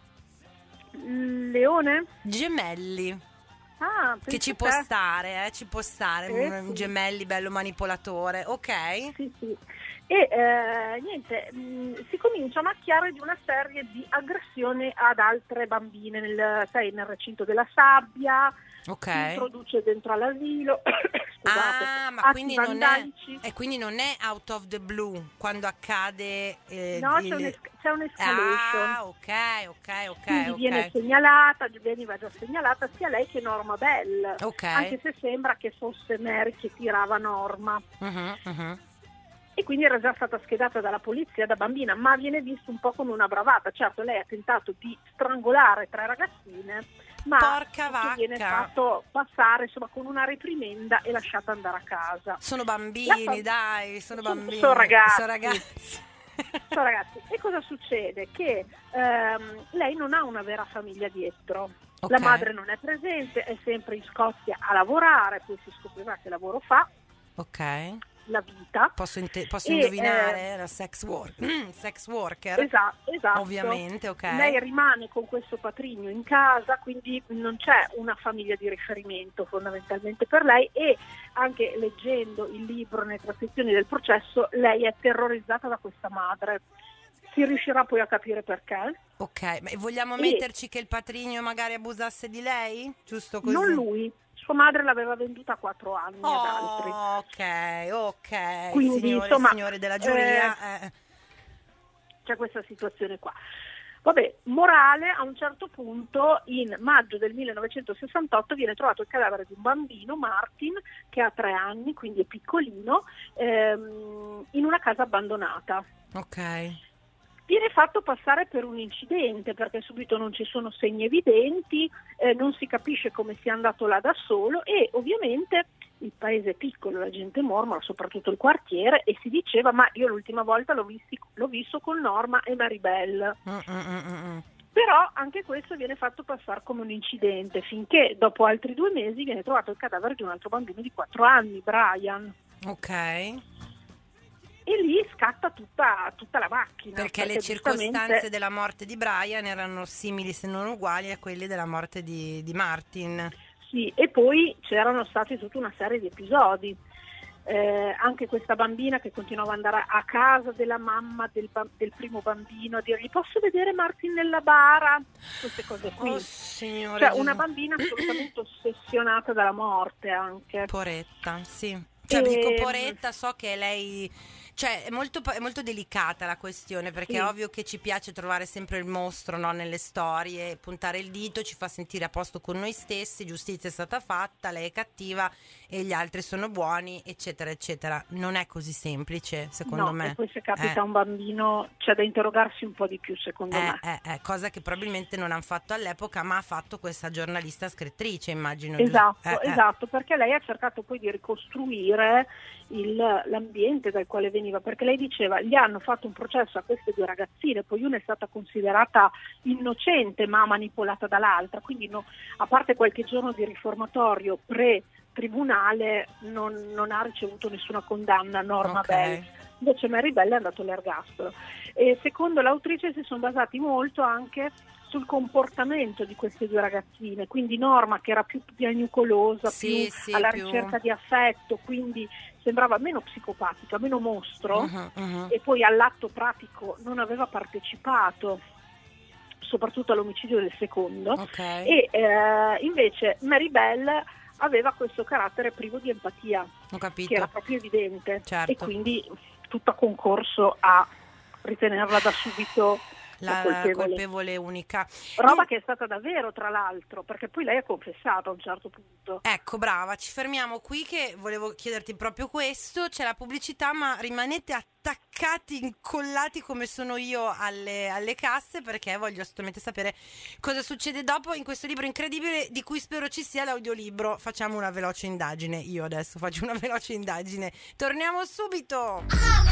Leone? Gemelli. Ah, Che ci può pensa te. stare, eh, ci può stare, Eh, un sì. gemelli bello manipolatore, ok? Sì, sì. E eh, niente, mh, si comincia a macchiare di una serie di aggressioni ad altre bambine nel, sai, nel recinto della sabbia, Ok. si introduce dentro all'asilo, scusate, Ah, ma atti quindi non è, vandalici. e quindi non è out of the blue quando accade eh, No, il- c'è, un c'è un'escalation. Ah, ok, ok, ok, Quindi ok. viene segnalata, veniva già segnalata sia lei che Norma Bell, Ok. anche se sembra che fosse Mary che tirava Norma. Mhm, mhm. E quindi era già stata schedata dalla polizia da bambina, ma viene visto un po' come una bravata. Certo, lei ha tentato di strangolare tre ragazzine, ma Porca tutto viene vacca. fatto passare insomma con una reprimenda e lasciata andare a casa. Sono bambini, La fa- dai, sono Sono- bambini. sono ragazzi. Sono ragazzi. Ciao ragazzi, e cosa succede? Che ehm, lei non ha una vera famiglia dietro. Ok. La madre non è presente, è sempre in Scozia a lavorare, poi si scoprirà che lavoro fa, Ok. la vita. Posso, inte- posso E, indovinare la sex, work- sex worker? Esatto, esatto. Ovviamente, ok. Lei rimane con questo patrigno in casa, quindi non c'è una famiglia di riferimento fondamentalmente per lei, e anche leggendo il libro nelle trascrizioni del processo lei è terrorizzata da questa madre. Si riuscirà poi a capire perché. Ok, ma vogliamo E- metterci che il patrigno magari abusasse di lei? Giusto così? Non lui, sua madre l'aveva venduta a quattro anni ad altri. Oh, ok, ok. Quindi, signore, insomma, signore della giuria. eh, eh. C'è questa situazione qua. Vabbè, morale, a un certo punto in maggio del millenovecentosessantotto viene trovato il cadavere di un bambino, Martin, che ha tre anni, quindi è piccolino, ehm, in una casa abbandonata. Ok. Viene fatto passare per un incidente perché subito non ci sono segni evidenti, eh, non si capisce come sia andato là da solo e ovviamente il paese è piccolo, la gente mormora, soprattutto il quartiere, e si diceva ma io l'ultima volta l'ho, visti, l'ho visto con Norma e Maribel. Mm, mm, mm, mm. Però anche questo viene fatto passare come un incidente finché dopo altri due mesi viene trovato il cadavere di un altro bambino di quattro anni, Brian. Ok. E lì scatta tutta, tutta la macchina. Perché le circostanze della morte di Brian erano simili se non uguali a quelle della morte di, di Martin. Sì, e poi c'erano stati tutta una serie di episodi. Eh, anche questa bambina che continuava ad andare a casa della mamma del, del primo bambino a dirgli posso vedere Martin nella bara, queste cose qui. Oh, signore cioè Gesù. una bambina assolutamente ossessionata dalla morte anche. Poretta, sì. Cioè, E- dico poretta, so che lei... Cioè, è molto, è molto delicata la questione, perché Sì. è ovvio che ci piace trovare sempre il mostro, no, nelle storie, puntare il dito ci fa sentire a posto con noi stessi, giustizia è stata fatta, lei è cattiva e gli altri sono buoni, eccetera, eccetera. Non è così semplice, secondo no, me. e poi se capita Eh. a un bambino c'è da interrogarsi un po' di più secondo me. Eh, eh, eh, cosa che probabilmente non hanno fatto all'epoca, ma ha fatto questa giornalista scrittrice, immagino. Esatto, giusto? Eh, eh. esatto, perché lei ha cercato poi di ricostruire il, l'ambiente dal quale veniva, perché lei diceva gli hanno fatto un processo a queste due ragazzine, poi una è stata considerata innocente ma manipolata dall'altra, quindi no, a parte qualche giorno di riformatorio pre-tribunale non, non ha ricevuto nessuna condanna, Norma Ok. Bell. Invece Maribel è andato all'ergastolo. E secondo l'autrice si sono basati molto anche sul comportamento di queste due ragazzine, quindi Norma che era più piagnucolosa, Sì, più sì, alla più- ricerca di affetto, quindi sembrava meno psicopatica, meno mostro, Mhm, mhm. e poi all'atto pratico non aveva partecipato, soprattutto all'omicidio del secondo, Ok. e eh, invece Maribel aveva questo carattere privo di empatia, Ho che era capito. proprio evidente, Certo. e quindi tutto ha concorso a ritenerla da subito La colpevole. colpevole unica. Roba Io- che è stata davvero, tra l'altro, perché poi lei ha confessato a un certo punto. Ecco, brava, ci fermiamo qui che volevo chiederti proprio questo, c'è la pubblicità, ma rimanete attaccati, incollati come sono io alle, alle casse, perché voglio assolutamente sapere cosa succede dopo in questo libro incredibile di cui spero ci sia l'audiolibro. Facciamo una veloce indagine, io adesso faccio una veloce indagine. Torniamo subito!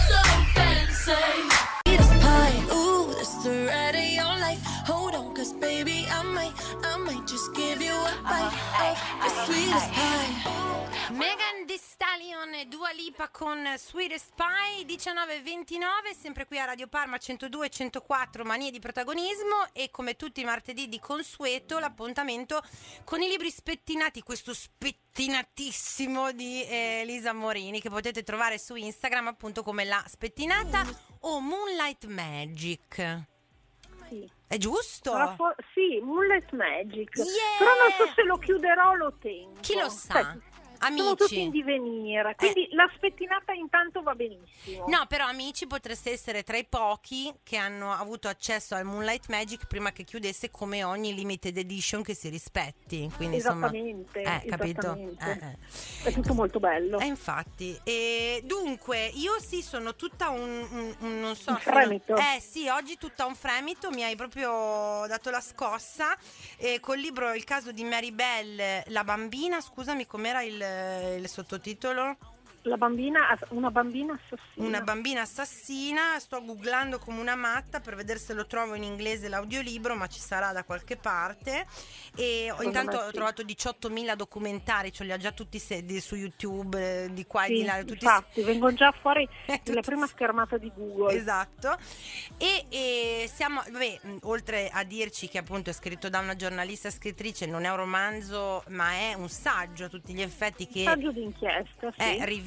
Sweetest pie, ooh, that's the ride of your life. Hold on, cause baby, I might, I might just give you a bite of the sweetest pie. Megan Thee Stallion e Dua Lipa con Sweetest Pie, diciannove e ventinove, sempre qui a Radio Parma centodue e centoquattro, Manie di protagonismo, e come tutti i martedì di consueto l'appuntamento con i libri spettinati, questo spettinatissimo di eh, Elisa Morini, che potete trovare su Instagram appunto come La Spettinata o Moonlight Magic. Sì. È giusto? Ma for- sì, Moonlight Magic. Yeah! Però non so se lo chiuderò o lo tengo. Chi lo sa? Sai, sono tutti in Amici. divenire, quindi la spettinata intanto va benissimo. No, però amici, potreste essere tra i pochi che hanno avuto accesso al Moonlight Magic prima che chiudesse, come ogni limited edition che si rispetti. Quindi Esattamente, insomma, eh, capito? esattamente. Eh, eh. È tutto molto bello. Eh, infatti, e dunque io sì sono tutta un, un- un- non so Un se- fremito. eh sì, oggi tutta un fremito, mi hai proprio dato la scossa, e col libro Il caso di Maribel, la bambina, scusami com'era il, il sottotitolo? La bambina, una bambina assassina. Una bambina assassina. Sto googlando come una matta per vedere se lo trovo in inglese l'audiolibro, ma ci sarà da qualche parte. E ho, Secondo intanto me ho sì. trovato diciottomila documentari, ce li ho già tutti sedi su YouTube, eh, di qua e Sì, di là, tutti infatti, vengono già fuori Tutti nella prima sì. schermata di Google. Esatto. E, e siamo, vabbè, mh, oltre a dirci che appunto è scritto da una giornalista scrittrice, non è un romanzo, ma è un saggio a tutti gli effetti che Saggio d'inchiesta, sì. eh, rivede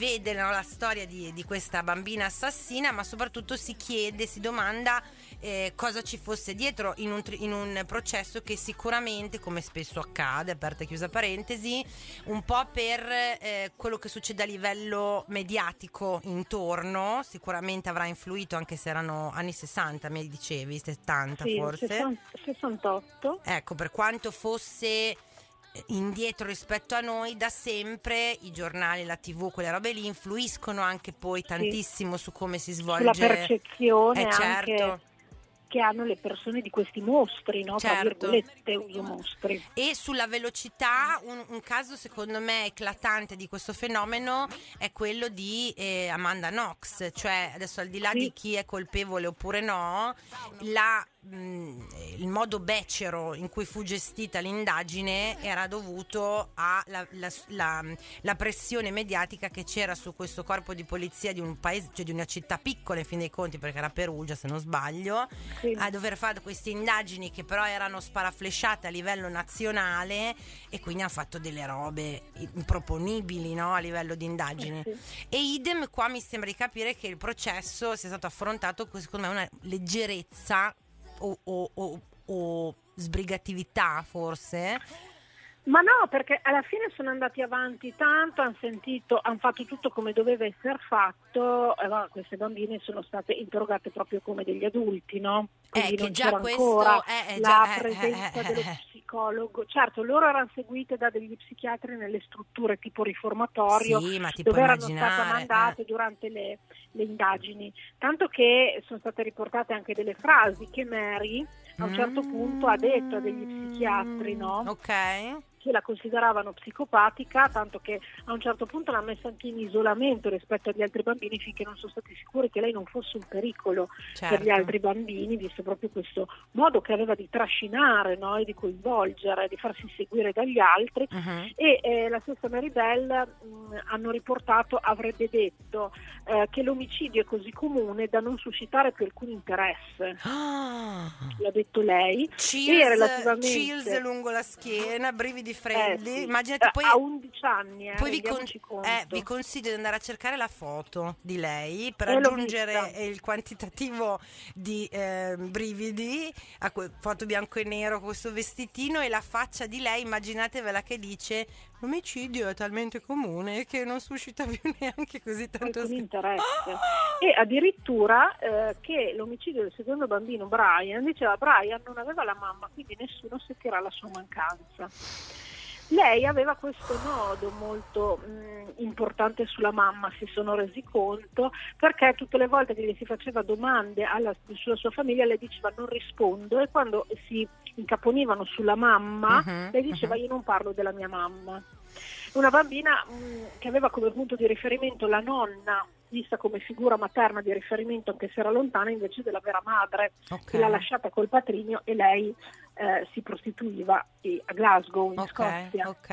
vede, no, la storia di, di questa bambina assassina, ma soprattutto si chiede, si domanda eh, cosa ci fosse dietro in un, in un processo che sicuramente, come spesso accade, aperta e chiusa parentesi, un po' per eh, quello che succede a livello mediatico intorno, sicuramente avrà influito, anche se erano anni sessanta, mi dicevi, settanta Sì, forse. sessantotto. Ecco, per quanto fosse indietro rispetto a noi, da sempre i giornali, la tivù, quelle robe lì influiscono anche poi tantissimo su come si svolge, sulla percezione eh, certo. anche che hanno le persone di questi mostri, no? Certo. Tra virgolette, uso mostri. E sulla velocità, un, un caso secondo me eclatante di questo fenomeno è quello di eh, Amanda Knox, cioè adesso al di là Sì. di chi è colpevole oppure no, la il modo becero in cui fu gestita l'indagine era dovuto alla la, la, la pressione mediatica che c'era su questo corpo di polizia di un paese, cioè di una città piccola in fin dei conti, perché era Perugia se non sbaglio, Sì. a dover fare queste indagini che però erano sparaflesciate a livello nazionale, e quindi hanno fatto delle robe improponibili, no, a livello di indagini. Eh sì. E idem qua mi sembra di capire che il processo sia stato affrontato con, secondo me, una leggerezza O, o, o, o sbrigatività forse. Ma no, perché alla fine sono andati avanti tanto, hanno sentito, hanno fatto tutto come doveva essere fatto, e va, queste bambine sono state interrogate proprio come degli adulti, no? Quindi eh, che non già c'era questo ancora è, è la già, presenza eh, eh, dello eh. psicologo. Certo, loro erano seguite da degli psichiatri nelle strutture tipo riformatorio, Sì, ma ti dove puoi erano state immaginare, mandate eh. durante le, le indagini. Tanto che sono state riportate anche delle frasi che Mary a un certo Mm. punto ha detto a degli psichiatri, no? Ok. Che la consideravano psicopatica, tanto che a un certo punto l'ha messa anche in isolamento rispetto agli altri bambini finché non sono stati sicuri che lei non fosse un pericolo Certo. per gli altri bambini, visto proprio questo modo che aveva di trascinare, no? E di coinvolgere, di farsi seguire dagli altri. Mhm. E eh, la stessa Mary Bell mh, hanno riportato, avrebbe detto eh, che l'omicidio è così comune da non suscitare più alcun interesse, Ah. l'ha detto lei. E Chills, relativamente chills lungo la schiena, brividi freddi. Eh sì, Immaginate eh, poi a undici anni, eh, Poi vi, con- rendiamoci conto. eh, vi consiglio di andare a cercare la foto di lei per Eh, l'ho aggiungere vista. il quantitativo di eh, brividi, a que- foto bianco e nero con questo vestitino, e la faccia di lei, immaginatevela, che dice: l'omicidio è talmente comune che non suscita più neanche così tanto Alcun schifo. interesse. E addirittura eh, che l'omicidio del secondo bambino, Brian, diceva Brian non aveva la mamma, quindi nessuno sentirà la sua mancanza. Lei aveva questo nodo molto mh, importante sulla mamma, si sono resi conto, perché tutte le volte che gli si faceva domande alla, sulla sua famiglia lei diceva non rispondo, e quando si incaponivano sulla mamma Mhm, lei diceva mhm. io non parlo della mia mamma. Una bambina mh, che aveva come punto di riferimento la nonna, vista come figura materna di riferimento anche se era lontana, invece della vera madre, Ok. che l'ha lasciata col patrigno, e lei eh, si prostituiva eh, a Glasgow, in Ok, Scozia. ok.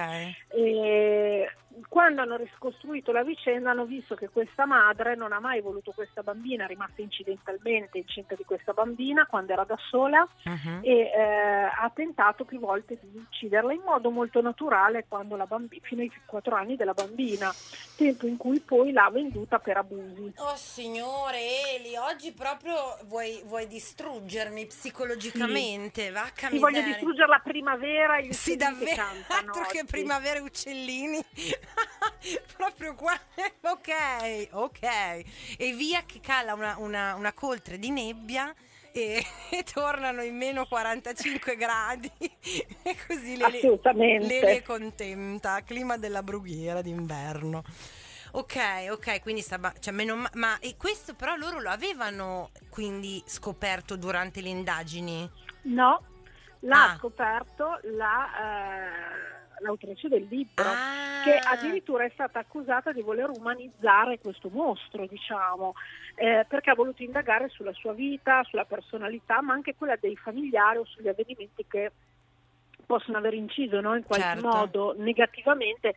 E quando hanno ricostruito la vicenda hanno visto che questa madre non ha mai voluto questa bambina, è rimasta incidentalmente incinta di questa bambina quando era da sola, Mhm. e eh, ha tentato più volte di ucciderla in modo molto naturale quando la bambi- fino ai quattro anni della bambina, tempo in cui poi l'ha venduta per abusi. Oh signore Eli, oggi proprio vuoi, vuoi distruggermi psicologicamente, vacca Ti voglio miseria. distruggere la primavera e gli Sì, uccellini che davvero, cantano altro che oggi. primavera e uccellini. Proprio qua. Ok, ok. E via che cala una, una, una coltre di nebbia e, e tornano in meno quarantacinque gradi. E così le, Assolutamente. le, le contenta. Clima della brughiera d'inverno. Ok, ok, quindi sta ba- cioè, meno ma-, ma e questo però loro lo avevano quindi scoperto durante le indagini? No, l'ha Ah. scoperto la, eh, l'autrice del libro, Ah. che addirittura è stata accusata di voler umanizzare questo mostro, diciamo, eh, perché ha voluto indagare sulla sua vita, sulla personalità, ma anche quella dei familiari o sugli avvenimenti che possono aver inciso, no, in qualche Certo. modo negativamente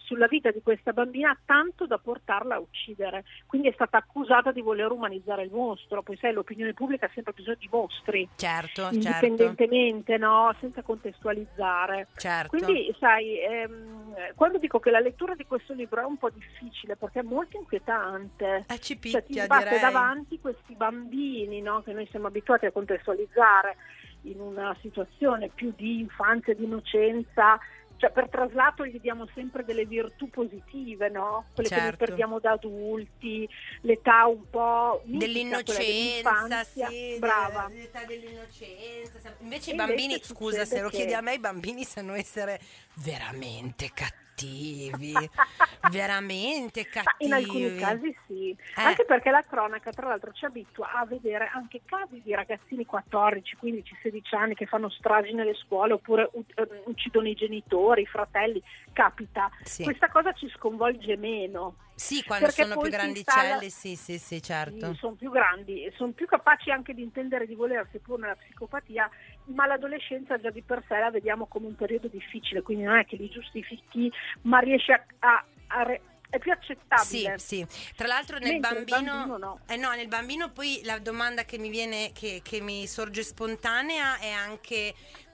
sulla vita di questa bambina tanto da portarla a uccidere, quindi è stata accusata di voler umanizzare il mostro. Poi sai, l'opinione pubblica ha sempre bisogno di mostri, Certo, indipendentemente, no? Senza contestualizzare. certo. Quindi sai, ehm, quando dico che la lettura di questo libro è un po' difficile perché è molto inquietante, Eh, ci cioè ti picchia, sbatte direi. davanti questi bambini, no? Che noi siamo abituati a contestualizzare in una situazione più di infanzia, di innocenza, cioè per traslato gli diamo sempre delle virtù positive, no? Quelle che noi Certo. perdiamo da adulti, l'età un po' mitica, Dell'innocenza, quella dell'infanzia. sì, Brava. dell'età dell'innocenza. Invece i Invece bambini, scusa se lo succede chiedi che- a me, i bambini sanno essere veramente cattivi, veramente Ma cattivi. in alcuni casi sì, Eh. anche perché la cronaca tra l'altro ci abitua a vedere anche casi di ragazzini quattordici, quindici, sedici anni che fanno stragi nelle scuole oppure u- eh, uccidono i genitori, i fratelli, capita. Sì. Questa cosa ci sconvolge meno. Sì, quando perché sono poi più si grandicelli, installa- sì, sì, sì, certo. Sono più grandi, sono più capaci anche di intendere di volere, seppur nella psicopatia, ma l'adolescenza già di per sé la vediamo come un periodo difficile, quindi non è che li giustifichi, ma riesce a, a- a re- è più Sì, accettabile. sì. Tra l'altro nel Mentre il bambino, bambino no. eh no, nel bambino poi la domanda che mi viene, che, che mi sorge spontanea è anche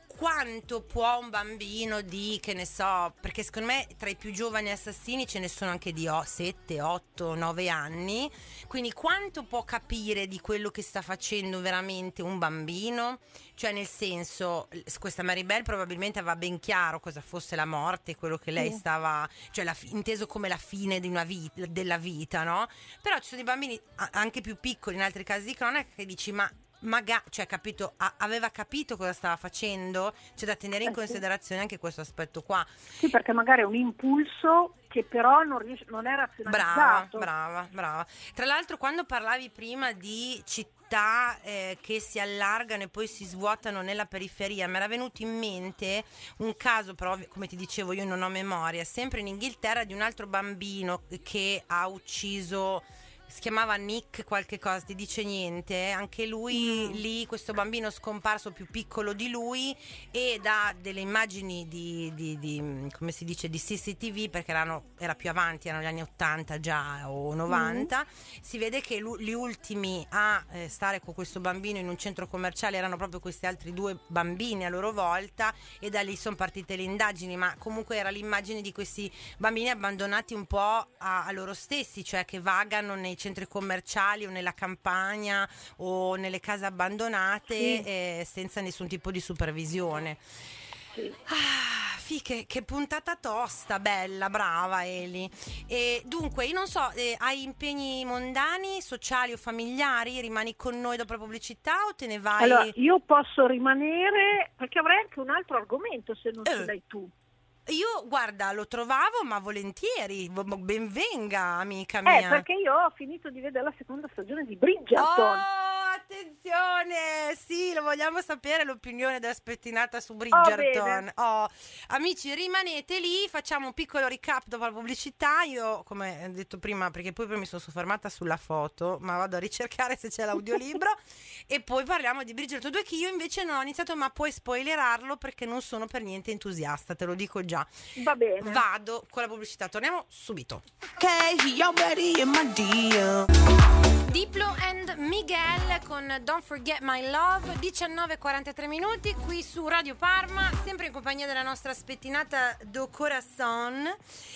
quanto può un bambino di, che ne so, perché secondo me tra i più giovani assassini ce ne sono anche di sette, otto, nove anni, quindi quanto può capire di quello che sta facendo veramente un bambino? Cioè nel senso, questa Maribel probabilmente aveva ben chiaro cosa fosse la morte, quello che lei Sì. stava, cioè la, fi- inteso come la fine di una vita, della vita, no? Però ci sono dei bambini a- anche più piccoli in altri casi di cronaca che dici ma magari, cioè capito, a- aveva capito cosa stava facendo, c'è da tenere in Eh sì. considerazione anche questo aspetto qua. Sì, perché magari è un impulso che però non, riesce, non è Brava, razionalizzato. brava, brava. Tra l'altro quando parlavi prima di città eh, che si allargano e poi si svuotano nella periferia, mi era venuto in mente un caso, però come ti dicevo io non ho memoria, sempre in Inghilterra, di un altro bambino che ha ucciso, si chiamava Nick qualche cosa, ti dice niente? Anche lui Mm. lì, questo bambino scomparso più piccolo di lui, e da delle immagini di, di, di come si dice, di C C T V, perché erano, era più avanti, erano gli anni ottanta già o novanta, si vede che lu- gli ultimi a eh, stare con questo bambino in un centro commerciale erano proprio questi altri due bambini a loro volta, e da lì sono partite le indagini, ma comunque era l'immagine di questi bambini abbandonati un po' a, a loro stessi, cioè che vagano nei centri commerciali o nella campagna o nelle case abbandonate, Sì. eh, senza nessun tipo di supervisione. Sì. Ah, fi, che, che puntata tosta, bella, brava Eli. E dunque, io non so, eh, hai impegni mondani, sociali o familiari? Rimani con noi dopo la pubblicità o te ne vai? Allora, io posso rimanere perché avrei anche un altro argomento se non Eh. ce l'hai tu. Io, guarda, lo trovavo, ma volentieri. V- Ben venga, amica Eh, mia. perché io ho finito di vedere la seconda stagione di Bridgerton. Oh, attenzione! Sì, lo vogliamo sapere l'opinione della spettinata su Bridgerton. bene. Oh, amici, rimanete lì, facciamo un piccolo recap dopo la pubblicità. Io, come ho detto prima, perché poi, poi mi sono soffermata sulla foto, ma vado a ricercare se c'è l'audiolibro e poi parliamo di Bridgerton due, che io invece non ho iniziato, ma puoi spoilerarlo perché non sono per niente entusiasta, te lo dico già. Va bene. Vado con la pubblicità, torniamo subito. Okay, he already in my D M. Diplo and Miguel con Don't Forget My Love, diciannove e quarantatré minuti qui su Radio Parma, sempre in compagnia della nostra spettinata Do Corazon.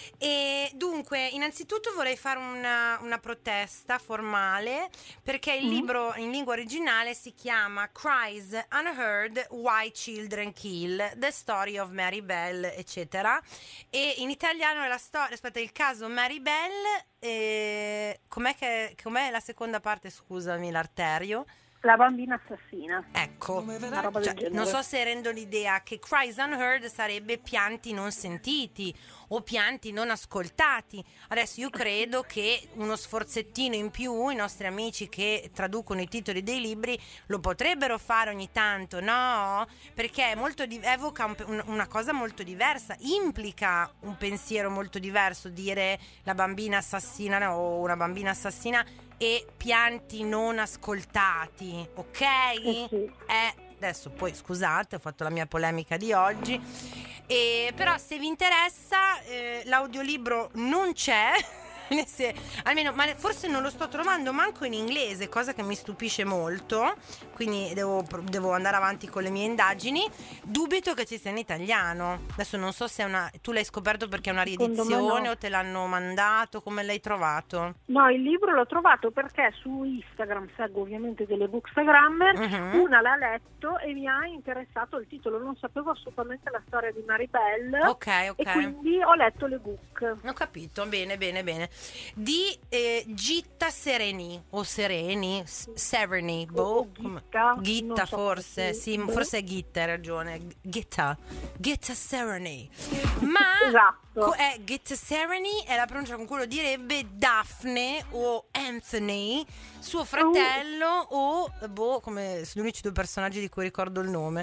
E dunque, innanzitutto vorrei fare una, una protesta formale, perché il libro in lingua originale si chiama Cries Unheard, Why Children Kill, The Story of Mary Bell, eccetera. E in italiano è la storia, aspetta, il caso Mary Bell. E com'è che com'è la seconda parte, scusami, l'arterio? La bambina assassina. Ecco, Una roba del cioè, genere. non so se rendo l'idea che Cries Unheard sarebbe pianti non sentiti o pianti non ascoltati. Adesso io credo che uno sforzettino in più i nostri amici che traducono i titoli dei libri lo potrebbero fare ogni tanto, no? Perché è molto di- evoca un- un- una cosa molto diversa, implica un pensiero molto diverso dire la bambina assassina, no, o una bambina assassina e pianti non ascoltati, ok? Eh sì. Eh, adesso poi scusate, ho fatto la mia polemica di oggi. E però se vi interessa eh, l'audiolibro non c'è. Se, almeno, ma forse non lo sto trovando manco in inglese, cosa che mi stupisce molto, quindi devo, devo andare avanti con le mie indagini. Dubito che ci sia in italiano. Adesso non so se è una, tu l'hai scoperto perché è una riedizione no. o te l'hanno mandato, come l'hai trovato? No, il libro l'ho trovato perché su Instagram seguo ovviamente delle bookstagrammer, Uh-huh. una l'ha letto e mi ha interessato il titolo, non sapevo assolutamente la storia di Maribel. Ok, ok. E quindi ho letto le book. Ho capito, bene, bene, bene. Di eh, Gitta Sereni o Sereni, S- Sereni, boh, O come- Gitta, Gitta non so forse, come sì, si- forse è Gitta, hai ragione. Gitta, Gitta Sereni. Ma Esatto. co- è Gitta Sereni è la pronuncia con cui lo direbbe Daphne o Anthony, suo fratello o boh, come sono gli unici due personaggi di cui ricordo il nome.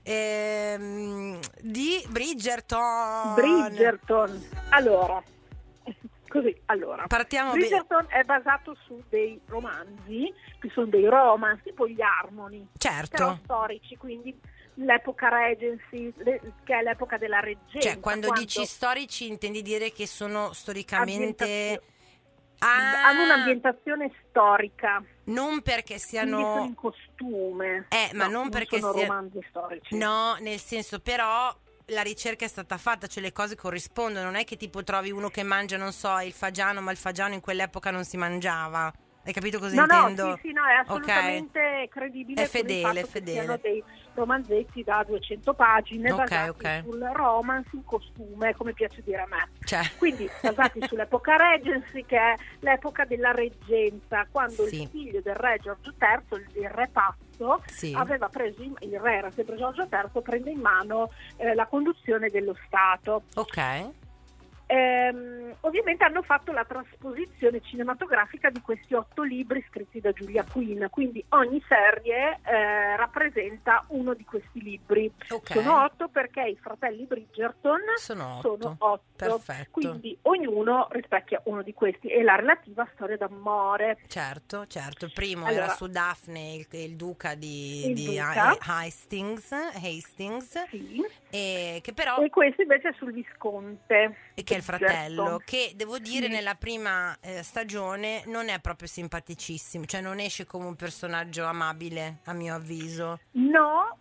Ehm, di Bridgerton. Bridgerton. Allora, così, allora. Partiamo bene. Bridgerton è basato su dei romanzi, che sono dei romance, tipo gli Harmony, però Certo. storici, quindi l'epoca Regency, le- che è l'epoca della reggenza. Cioè, quando dici storici intendi dire che sono storicamente ambientazione- ah, hanno un'ambientazione storica, non perché quindi sono siano in costume. Eh, ma No, non perché sono sia- romanzi storici. No, nel senso però la ricerca è stata fatta, cioè le cose corrispondono, non è che tipo trovi uno che mangia, non so, il fagiano, ma il fagiano in quell'epoca non si mangiava. Hai capito cosa No, intendo? no, sì, sì, no, è Ok. assolutamente credibile. È con il fedele, fatto è che fedele. siano dei romanzetti da duecento pagine Ok, basati ok. sul romance in costume, come piace dire a me. Cioè, Quindi basati sull'epoca Regency, che è l'epoca della reggenza, quando Sì. il figlio del re Giorgio terzo, il, il re pazzo, sì. aveva preso in, il re era sempre Giorgio terzo, prende in mano eh, la conduzione dello Stato. Ok. Ehm, ovviamente hanno fatto la trasposizione cinematografica di questi otto libri scritti da Julia Quinn, quindi ogni serie eh, rappresenta uno di questi libri. Ok. Sono otto perché i fratelli Bridgerton Sono otto. sono otto, Perfetto. quindi ognuno rispecchia uno di questi e la relativa storia d'amore. Certo, certo. Il primo Allora, era su Daphne, il, il duca di, il di duca. Hastings, Hastings Sì. e che però E questo invece è sul visconte, e che è il fratello, Bridgerton. che devo dire Sì. nella prima eh, stagione non è proprio simpaticissimo, cioè non esce come un personaggio amabile a mio avviso. No,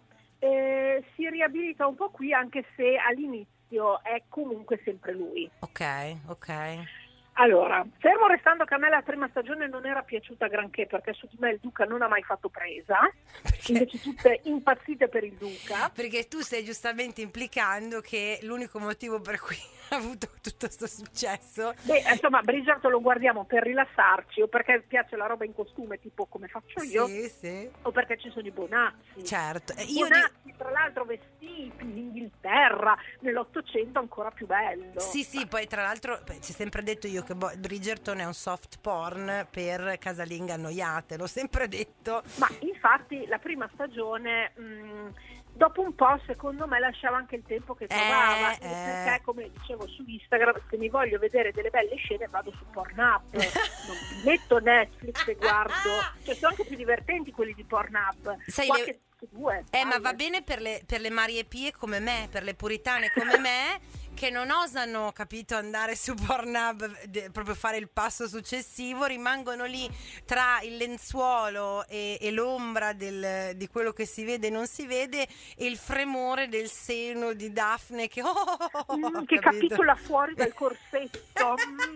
eh, si riabilita un po' qui, anche se all'inizio è comunque sempre lui. Ok, ok. Allora, fermo restando che a me la prima stagione non era piaciuta granché, perché su di me il Duca non ha mai fatto presa, Perché, invece tutte impazzite per il Duca. perché tu stai giustamente implicando che l'unico motivo per cui ha avuto tutto questo successo. Beh, insomma, Bridgerton lo guardiamo per rilassarci, o perché piace la roba in costume, tipo come faccio io, Sì, sì. o perché ci sono i bonazzi. Certo. Eh, Io di- Bonazzi, tra l'altro, vestiti in Inghilterra, nell'Ottocento ancora più bello. Sì, sì, poi tra l'altro beh, ci ho sempre detto io che bo- Bridgerton è un soft porn per casalinghe annoiate, l'ho sempre detto. Ma infatti la prima stagione mh, dopo un po' secondo me lasciava anche il tempo che trovava, Eh, perché eh. come dicevo su Instagram, se mi voglio vedere delle belle scene vado su Pornhub, non mi metto Netflix e guardo, cioè sono anche più divertenti quelli di Pornhub. Sai, Qualche le- due, Eh, ma palle. va bene per le, per le Marie Pie come me, per le puritane come me, che non osano, capito, andare su Pornhub, de- proprio fare il passo successivo, rimangono lì tra il lenzuolo e, e l'ombra del- di quello che si vede e non si vede e il fremore del seno di Daphne che, oh, Mm, che capito? capitula fuori dal corsetto.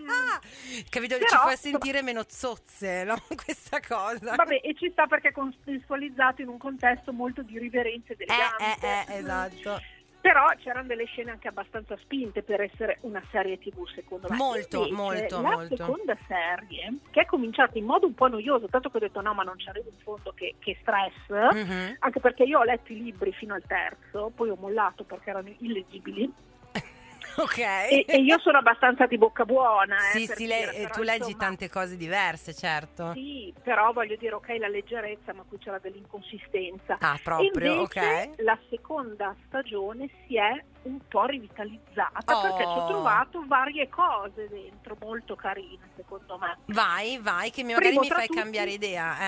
Mm. Capito? Però, ci fa insomma- sentire meno zozze, no? Questa cosa. Vabbè, e ci sta perché è contestualizzato in un contesto molto di riverenza ed Eh, eleganza. eh, eh, esatto. Però c'erano delle scene anche abbastanza spinte per essere una serie tivù, secondo me. Molto, Invece, molto, la molto. seconda serie, che è cominciata in modo un po' noioso, tanto che ho detto no, ma non ci arrivo in fondo, che, che stress, Mhm. anche perché io ho letto i libri fino al terzo, poi ho mollato perché erano illeggibili, Ok. e, e io sono abbastanza di bocca buona. Eh, Sì, per sì, dire, lei- però, tu leggi insomma, tante cose diverse, certo. Sì, però voglio dire, ok, la leggerezza, ma qui c'era dell'inconsistenza. Ah, proprio, Invece, ok. la seconda stagione si è un po' rivitalizzata Oh. perché ci ho trovato varie cose dentro molto carine, secondo me. Vai, vai, che mi- Primo magari mi tra fai tutti- cambiare idea. Eh.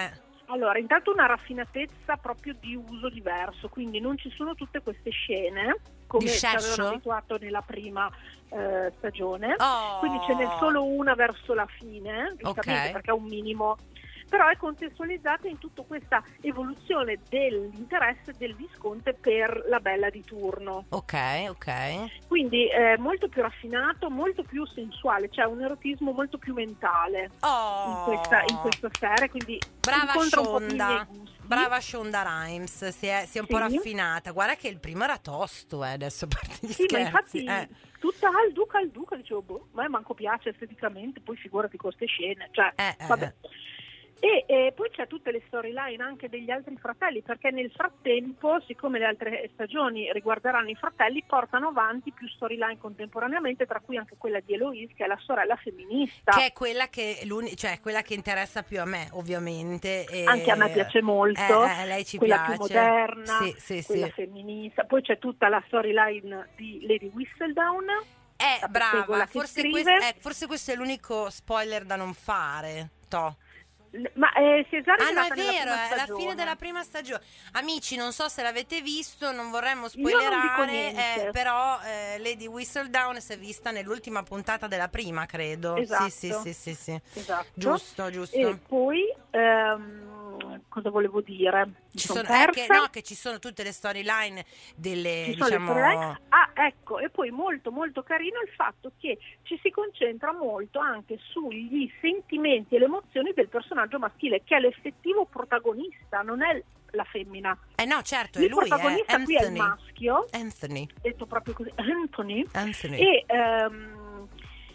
Allora, intanto una raffinatezza proprio di uso diverso, quindi non ci sono tutte queste scene come Di ci scesso? avevano abituato nella prima eh, stagione, Oh. quindi ce n'è solo una verso la fine, giustamente Ok. perché è un minimo, però è contestualizzata in tutta questa evoluzione dell'interesse del Visconte per la bella di turno. Ok, ok. Quindi è molto più raffinato, molto più sensuale, c'è un erotismo molto più mentale Oh. in questa, in questa serie, quindi Brava incontra un po' più i Shonda, miei gusti. brava Shonda Rhimes, si è, si è un po' Sì. raffinata. Guarda che il primo era tosto, eh, adesso a parte gli Sì, ma scherzi. infatti eh. tutta al duca al duca dicevo, boh, a me manco piace esteticamente, poi figurati con queste scene, cioè, Eh, eh, vabbè. E, e poi c'è tutte le storyline anche degli altri fratelli, perché nel frattempo, siccome le altre stagioni riguarderanno i fratelli, portano avanti più storyline contemporaneamente, tra cui anche quella di Eloise, che è la sorella femminista. Che è quella che, l'uni- cioè, quella che interessa più a me, ovviamente. e- Anche a me piace molto, Eh, eh, lei ci quella piace. più moderna, Sì, sì, quella sì. femminista. Poi c'è tutta la storyline di Lady Whistledown. Eh, la brava, pettegola che forse, scrive. quest- eh, forse questo è l'unico spoiler da non fare. Toh. Ma eh, si esalta Ah no, è nella vero, prima è alla stagione. fine della prima stagione. Amici, non so se l'avete visto, non vorremmo Io non dico spoilerare, niente. eh, però eh, Lady Whistledown si è vista nell'ultima puntata della prima, credo. Esatto. Sì, sì, sì, sì, sì. Esatto. Giusto, giusto. E poi ehm, cosa volevo dire? Mi Ci son sono, eh, che, persa. no, che ci sono tutte le storyline delle, Ci sono le diciamo... storyline. Ah, ecco, e poi molto molto carino il fatto che ci si concentra molto anche sugli sentimenti e le emozioni del personaggio maschile, che è l'effettivo protagonista, non è la femmina. Eh no, certo, è Il lui, è protagonista qui è il Anthony. maschio, Anthony. detto proprio così, Anthony, Anthony. e ehm,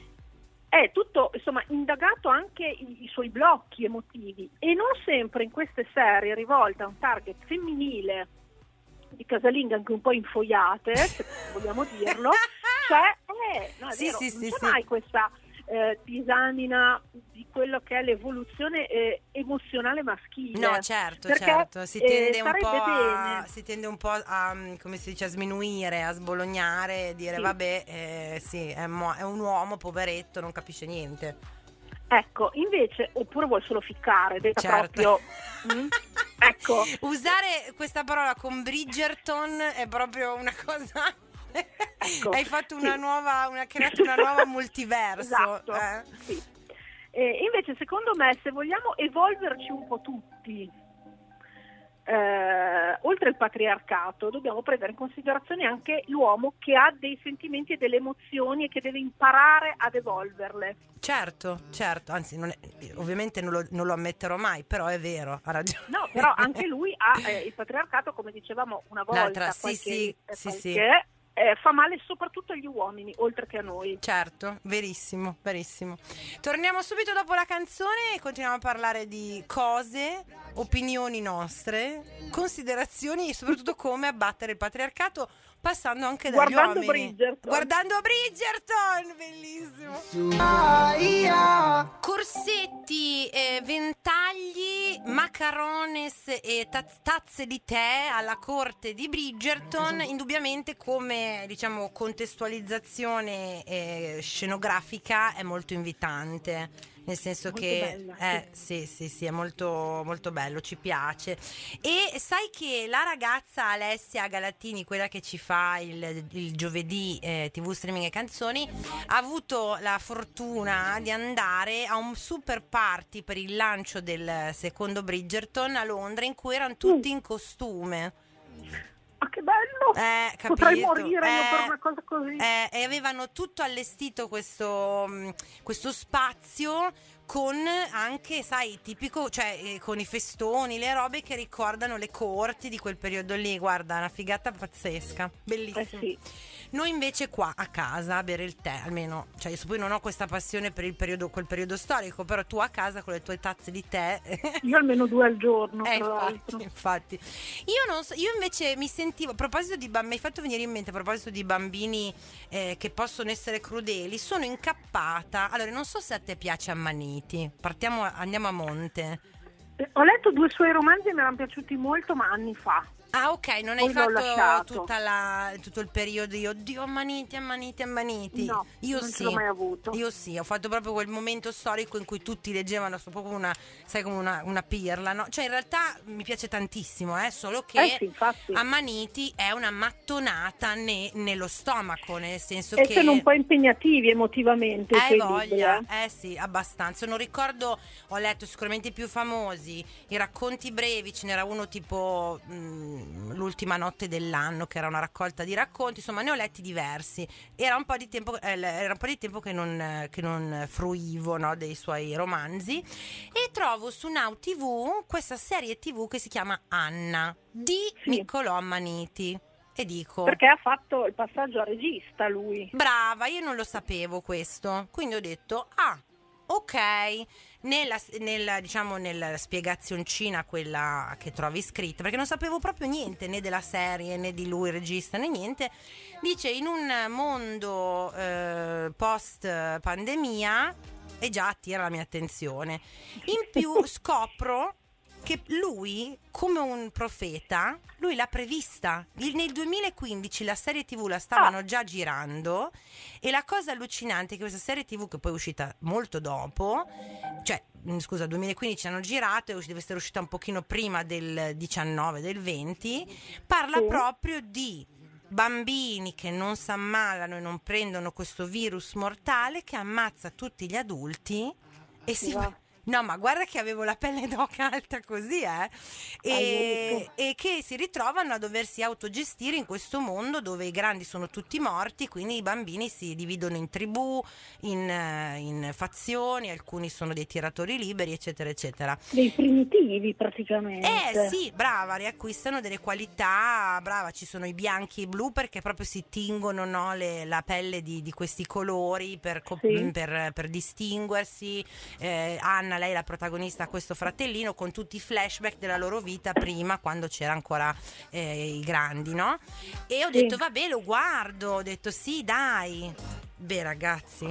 è tutto, insomma, indagato anche i, i suoi blocchi emotivi, e non sempre in queste serie rivolte a un target femminile di casalinghe anche un po' infoiate, se vogliamo dirlo, c'è, eh, no, è Sì, vero, sì, non sì, c'è sì. mai questa eh, disamina di quello che è l'evoluzione eh, emozionale maschile. No, certo, Perché, certo, si eh, tende, un sarebbe po' a, bene. si tende un po' a, mm, come si dice, a sminuire, a sbolognare, e dire Sì. vabbè, eh, sì, è, mo- è un uomo, poveretto, non capisce niente. Ecco, invece, oppure vuol solo ficcare, detta Certo. proprio. mm? Ecco. Usare questa parola con Bridgerton è proprio una cosa... Ecco, Hai fatto una sì. nuova, una, creato una nuova multiverso. Esatto, eh. sì. E invece secondo me, se vogliamo evolverci un po' tutti, eh, oltre il patriarcato, dobbiamo prendere in considerazione anche l'uomo, che ha dei sentimenti e delle emozioni e che deve imparare ad evolverle. Certo, certo, anzi non è- ovviamente non lo, non lo ammetterò mai, però è vero, ha ragione. No, però anche lui ha eh, il patriarcato, come dicevamo una volta, L'altra, sì, qualche, sì, eh, sì, qualche- sì. eh, fa male soprattutto agli uomini, oltre che a noi. Certo, verissimo, verissimo. Torniamo subito dopo la canzone e continuiamo a parlare di cose, opinioni nostre, considerazioni e soprattutto come abbattere il patriarcato, passando anche dagli Guardando uomini. Bridgerton. Guardando Bridgerton, bellissimo. Corsetti, eh, ventagli, macarones e taz- tazze di tè alla corte di Bridgerton, indubbiamente come, diciamo, contestualizzazione eh, scenografica è molto invitante. Nel senso Molto che bella, eh, sì, sì, sì, è molto, molto bello, ci piace. E sai che la ragazza Alessia Galatini, quella che ci fa il, il giovedì eh, tivù streaming e canzoni, ha avuto la fortuna di andare a un super party per il lancio del secondo Bridgerton a Londra, in cui erano tutti in costume. Ma che bello! Eh, capito? Potrei morire io Eh, per una cosa così. eh, e avevano tutto allestito questo, mh, questo spazio con anche, sai, tipico, cioè eh, con i festoni, le robe che ricordano le corti di quel periodo lì. Guarda, una figata pazzesca, bellissimo. Eh sì. Noi invece qua a casa a bere il tè, almeno, cioè io poi non ho questa passione per il periodo, quel periodo storico, però tu a casa con le tue tazze di tè. Io almeno due al giorno, Eh, tra l'altro. infatti, infatti. Io non so, io invece mi sentivo, a proposito di bambini, mi hai fatto venire in mente a proposito di bambini eh, che possono essere crudeli, sono incappata. Allora, non so se a te piace Ammaniti. Partiamo, andiamo a monte. Ho letto due suoi romanzi e mi erano piaciuti molto, ma anni fa. Ah, ok, non Poi hai l'ho fatto lasciato. tutta la, tutto il periodo di oddio, ammaniti, ammaniti, ammaniti. No, io non sì. ce l'ho mai avuto. Io sì, ho fatto proprio quel momento storico in cui tutti leggevano, sto proprio una, sai, come una, una pirla, no? Cioè, in realtà mi piace tantissimo, eh, solo che Eh sì, infatti. ammaniti è una mattonata ne- nello stomaco, nel senso E che sono un po' impegnativi emotivamente i Hai suoi voglia, libri, eh. eh sì, abbastanza. Non ricordo, ho letto sicuramente i più famosi, i racconti brevi, ce n'era uno tipo mh, L'ultima notte dell'anno, che era una raccolta di racconti, insomma ne ho letti diversi. Era un po' di tempo, eh, era un po' di tempo che non, che non fruivo, no, dei suoi romanzi, e trovo su Now T V questa serie tivù che si chiama Anna di Sì. Niccolò Ammaniti. E dico, Perché ha fatto il passaggio a regista lui. brava, io non lo sapevo questo, quindi ho detto, ah, ok, nella, nella, diciamo, nella spiegazioncina, quella che trovi scritta, perché non sapevo proprio niente né della serie né di lui regista né niente, dice in un mondo eh, post pandemia, e già attira la mia attenzione. In più scopro che lui, come un profeta, lui l'ha prevista. Il- Nel duemilaquindici la serie tivù la stavano già girando, e la cosa allucinante è che questa serie tivù, che poi è uscita molto dopo, cioè mh, scusa, due hanno girato, e deve essere uscita un pochino prima del diciannove, del venti, parla Sì. proprio di bambini che non si ammalano e non prendono questo virus mortale che ammazza tutti gli adulti e si Va. No, ma guarda che avevo la pelle d'oca alta così, eh. E, Aiuto. e che si ritrovano a doversi autogestire in questo mondo dove i grandi sono tutti morti, quindi i bambini si dividono in tribù, in, eh, in fazioni, alcuni sono dei tiratori liberi, eccetera, eccetera. Dei primitivi praticamente. Eh sì, brava, riacquistano delle qualità, brava, ci sono i bianchi e i blu perché proprio si tingono, no, le- la pelle di, di questi colori per, co- Sì. per, per distinguersi. Eh, Anna, lei è la protagonista, ha questo fratellino con tutti i flashback della loro vita prima, quando c'era ancora eh, i grandi, no? E ho Sì. detto vabbè, lo guardo, ho detto sì, dai. Beh ragazzi,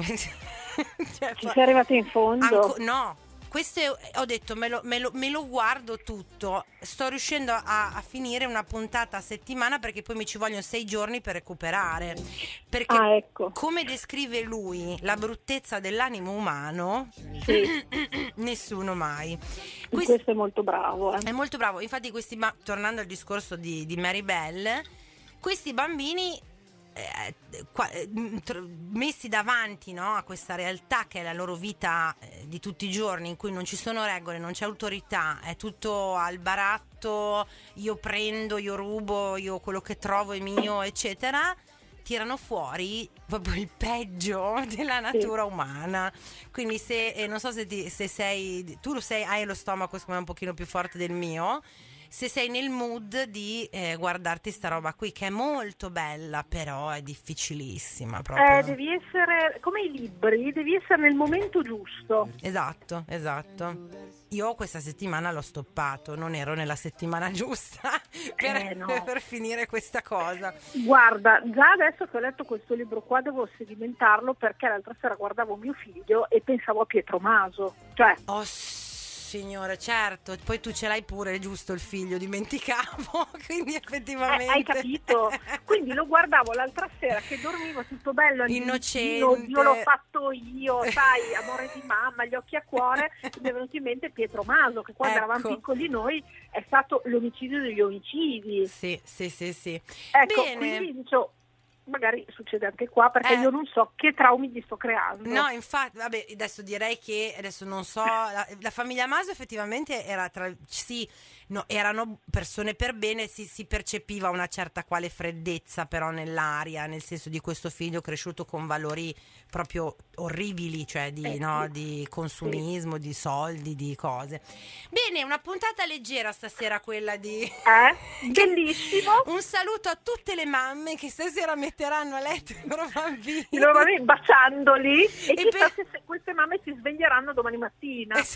cioè, Ci fa- sei arrivata in fondo? Anco- no, questo è- ho detto me lo, me lo- me lo guardo tutto. Sto riuscendo a, a finire una puntata a settimana perché poi mi ci vogliono sei giorni per recuperare. Perché Ah, ecco. come descrive lui la bruttezza dell'animo umano, Sì. nessuno mai. In Quest- questo è molto bravo, eh. è molto bravo. Infatti questi ba- tornando al discorso di, di Mary Bell, questi bambini eh, qua- eh, tr- messi davanti, no, a questa realtà che è la loro vita eh, di tutti i giorni, in cui non ci sono regole, non c'è autorità, è tutto al baratto, io prendo, io rubo, io quello che trovo è mio, eccetera, tirano fuori proprio il peggio della natura umana. Quindi se eh, non so se, ti, se sei tu lo sei, hai lo stomaco secondo me un pochino più forte del mio, se sei nel mood di eh, guardarti sta roba qui, che è molto bella, però è difficilissima proprio. Eh, devi essere, come i libri, devi essere nel momento giusto. Esatto, esatto. Io questa settimana l'ho stoppato, non ero nella settimana giusta per, Eh, no. per finire questa cosa. Guarda, già adesso che ho letto questo libro qua devo sedimentarlo, perché l'altra sera guardavo mio figlio e pensavo a Pietro Maso. Cioè, Oh signore, certo, poi tu ce l'hai pure, giusto, il figlio, dimenticavo, quindi eh, effettivamente... hai capito? Quindi lo guardavo l'altra sera che dormivo tutto bello, Innocente. io l'ho fatto io, sai, amore di mamma, gli occhi a cuore, e mi è venuto in mente Pietro Maso, che quando Ecco. eravamo piccoli noi è stato l'omicidio degli omicidi. Sì, sì, sì, sì. Ecco, Bene. quindi dicevo, magari succede anche qua, perché Eh. io non so che traumi gli sto creando. No, infatti, vabbè, adesso direi che adesso non so, la, la famiglia Maso effettivamente era tra sì, no, erano persone per bene, si, si percepiva una certa quale freddezza però nell'aria, nel senso di questo figlio cresciuto con valori proprio orribili, cioè di, Eh, no, sì. di consumismo, di soldi, di cose. Bene, una puntata leggera stasera quella di... Eh? Bellissimo. Un saluto a tutte le mamme che stasera metteranno a letto i loro bambini. I loro bambini baciandoli, e, E chissà per- se, se queste mamme si sveglieranno domani mattina. Eh sì.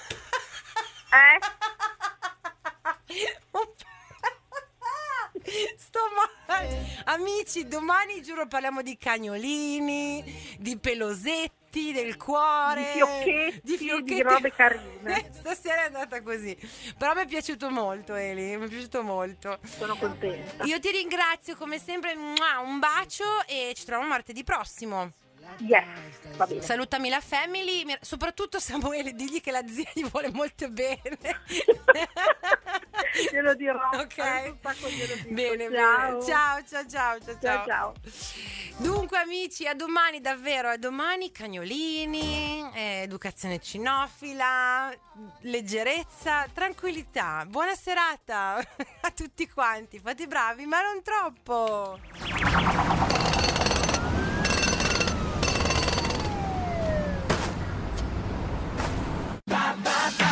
Eh? Sto male. Amici, domani giuro parliamo di cagnolini, di pelosetti del cuore, Di fiocchetti, di, fiocchetti. di robe carine. Stasera è andata così. Però mi è piaciuto molto, Eli, mi è piaciuto molto. Sono contenta. Io ti ringrazio come sempre, un bacio e ci troviamo martedì prossimo. Yes, va bene. Salutami la family, mi- soprattutto Samuele, digli che la zia gli vuole molto bene. Glielo dirò. Ok. Adesso stacco, glielo dico. Bene, Ciao. bene. Ciao, ciao, ciao, ciao, Ciao, ciao. Dunque amici, a domani davvero, a domani cagnolini, eh, educazione cinofila, leggerezza, tranquillità. Buona serata a tutti quanti, fate i bravi, ma non troppo. Bye, bye, bye.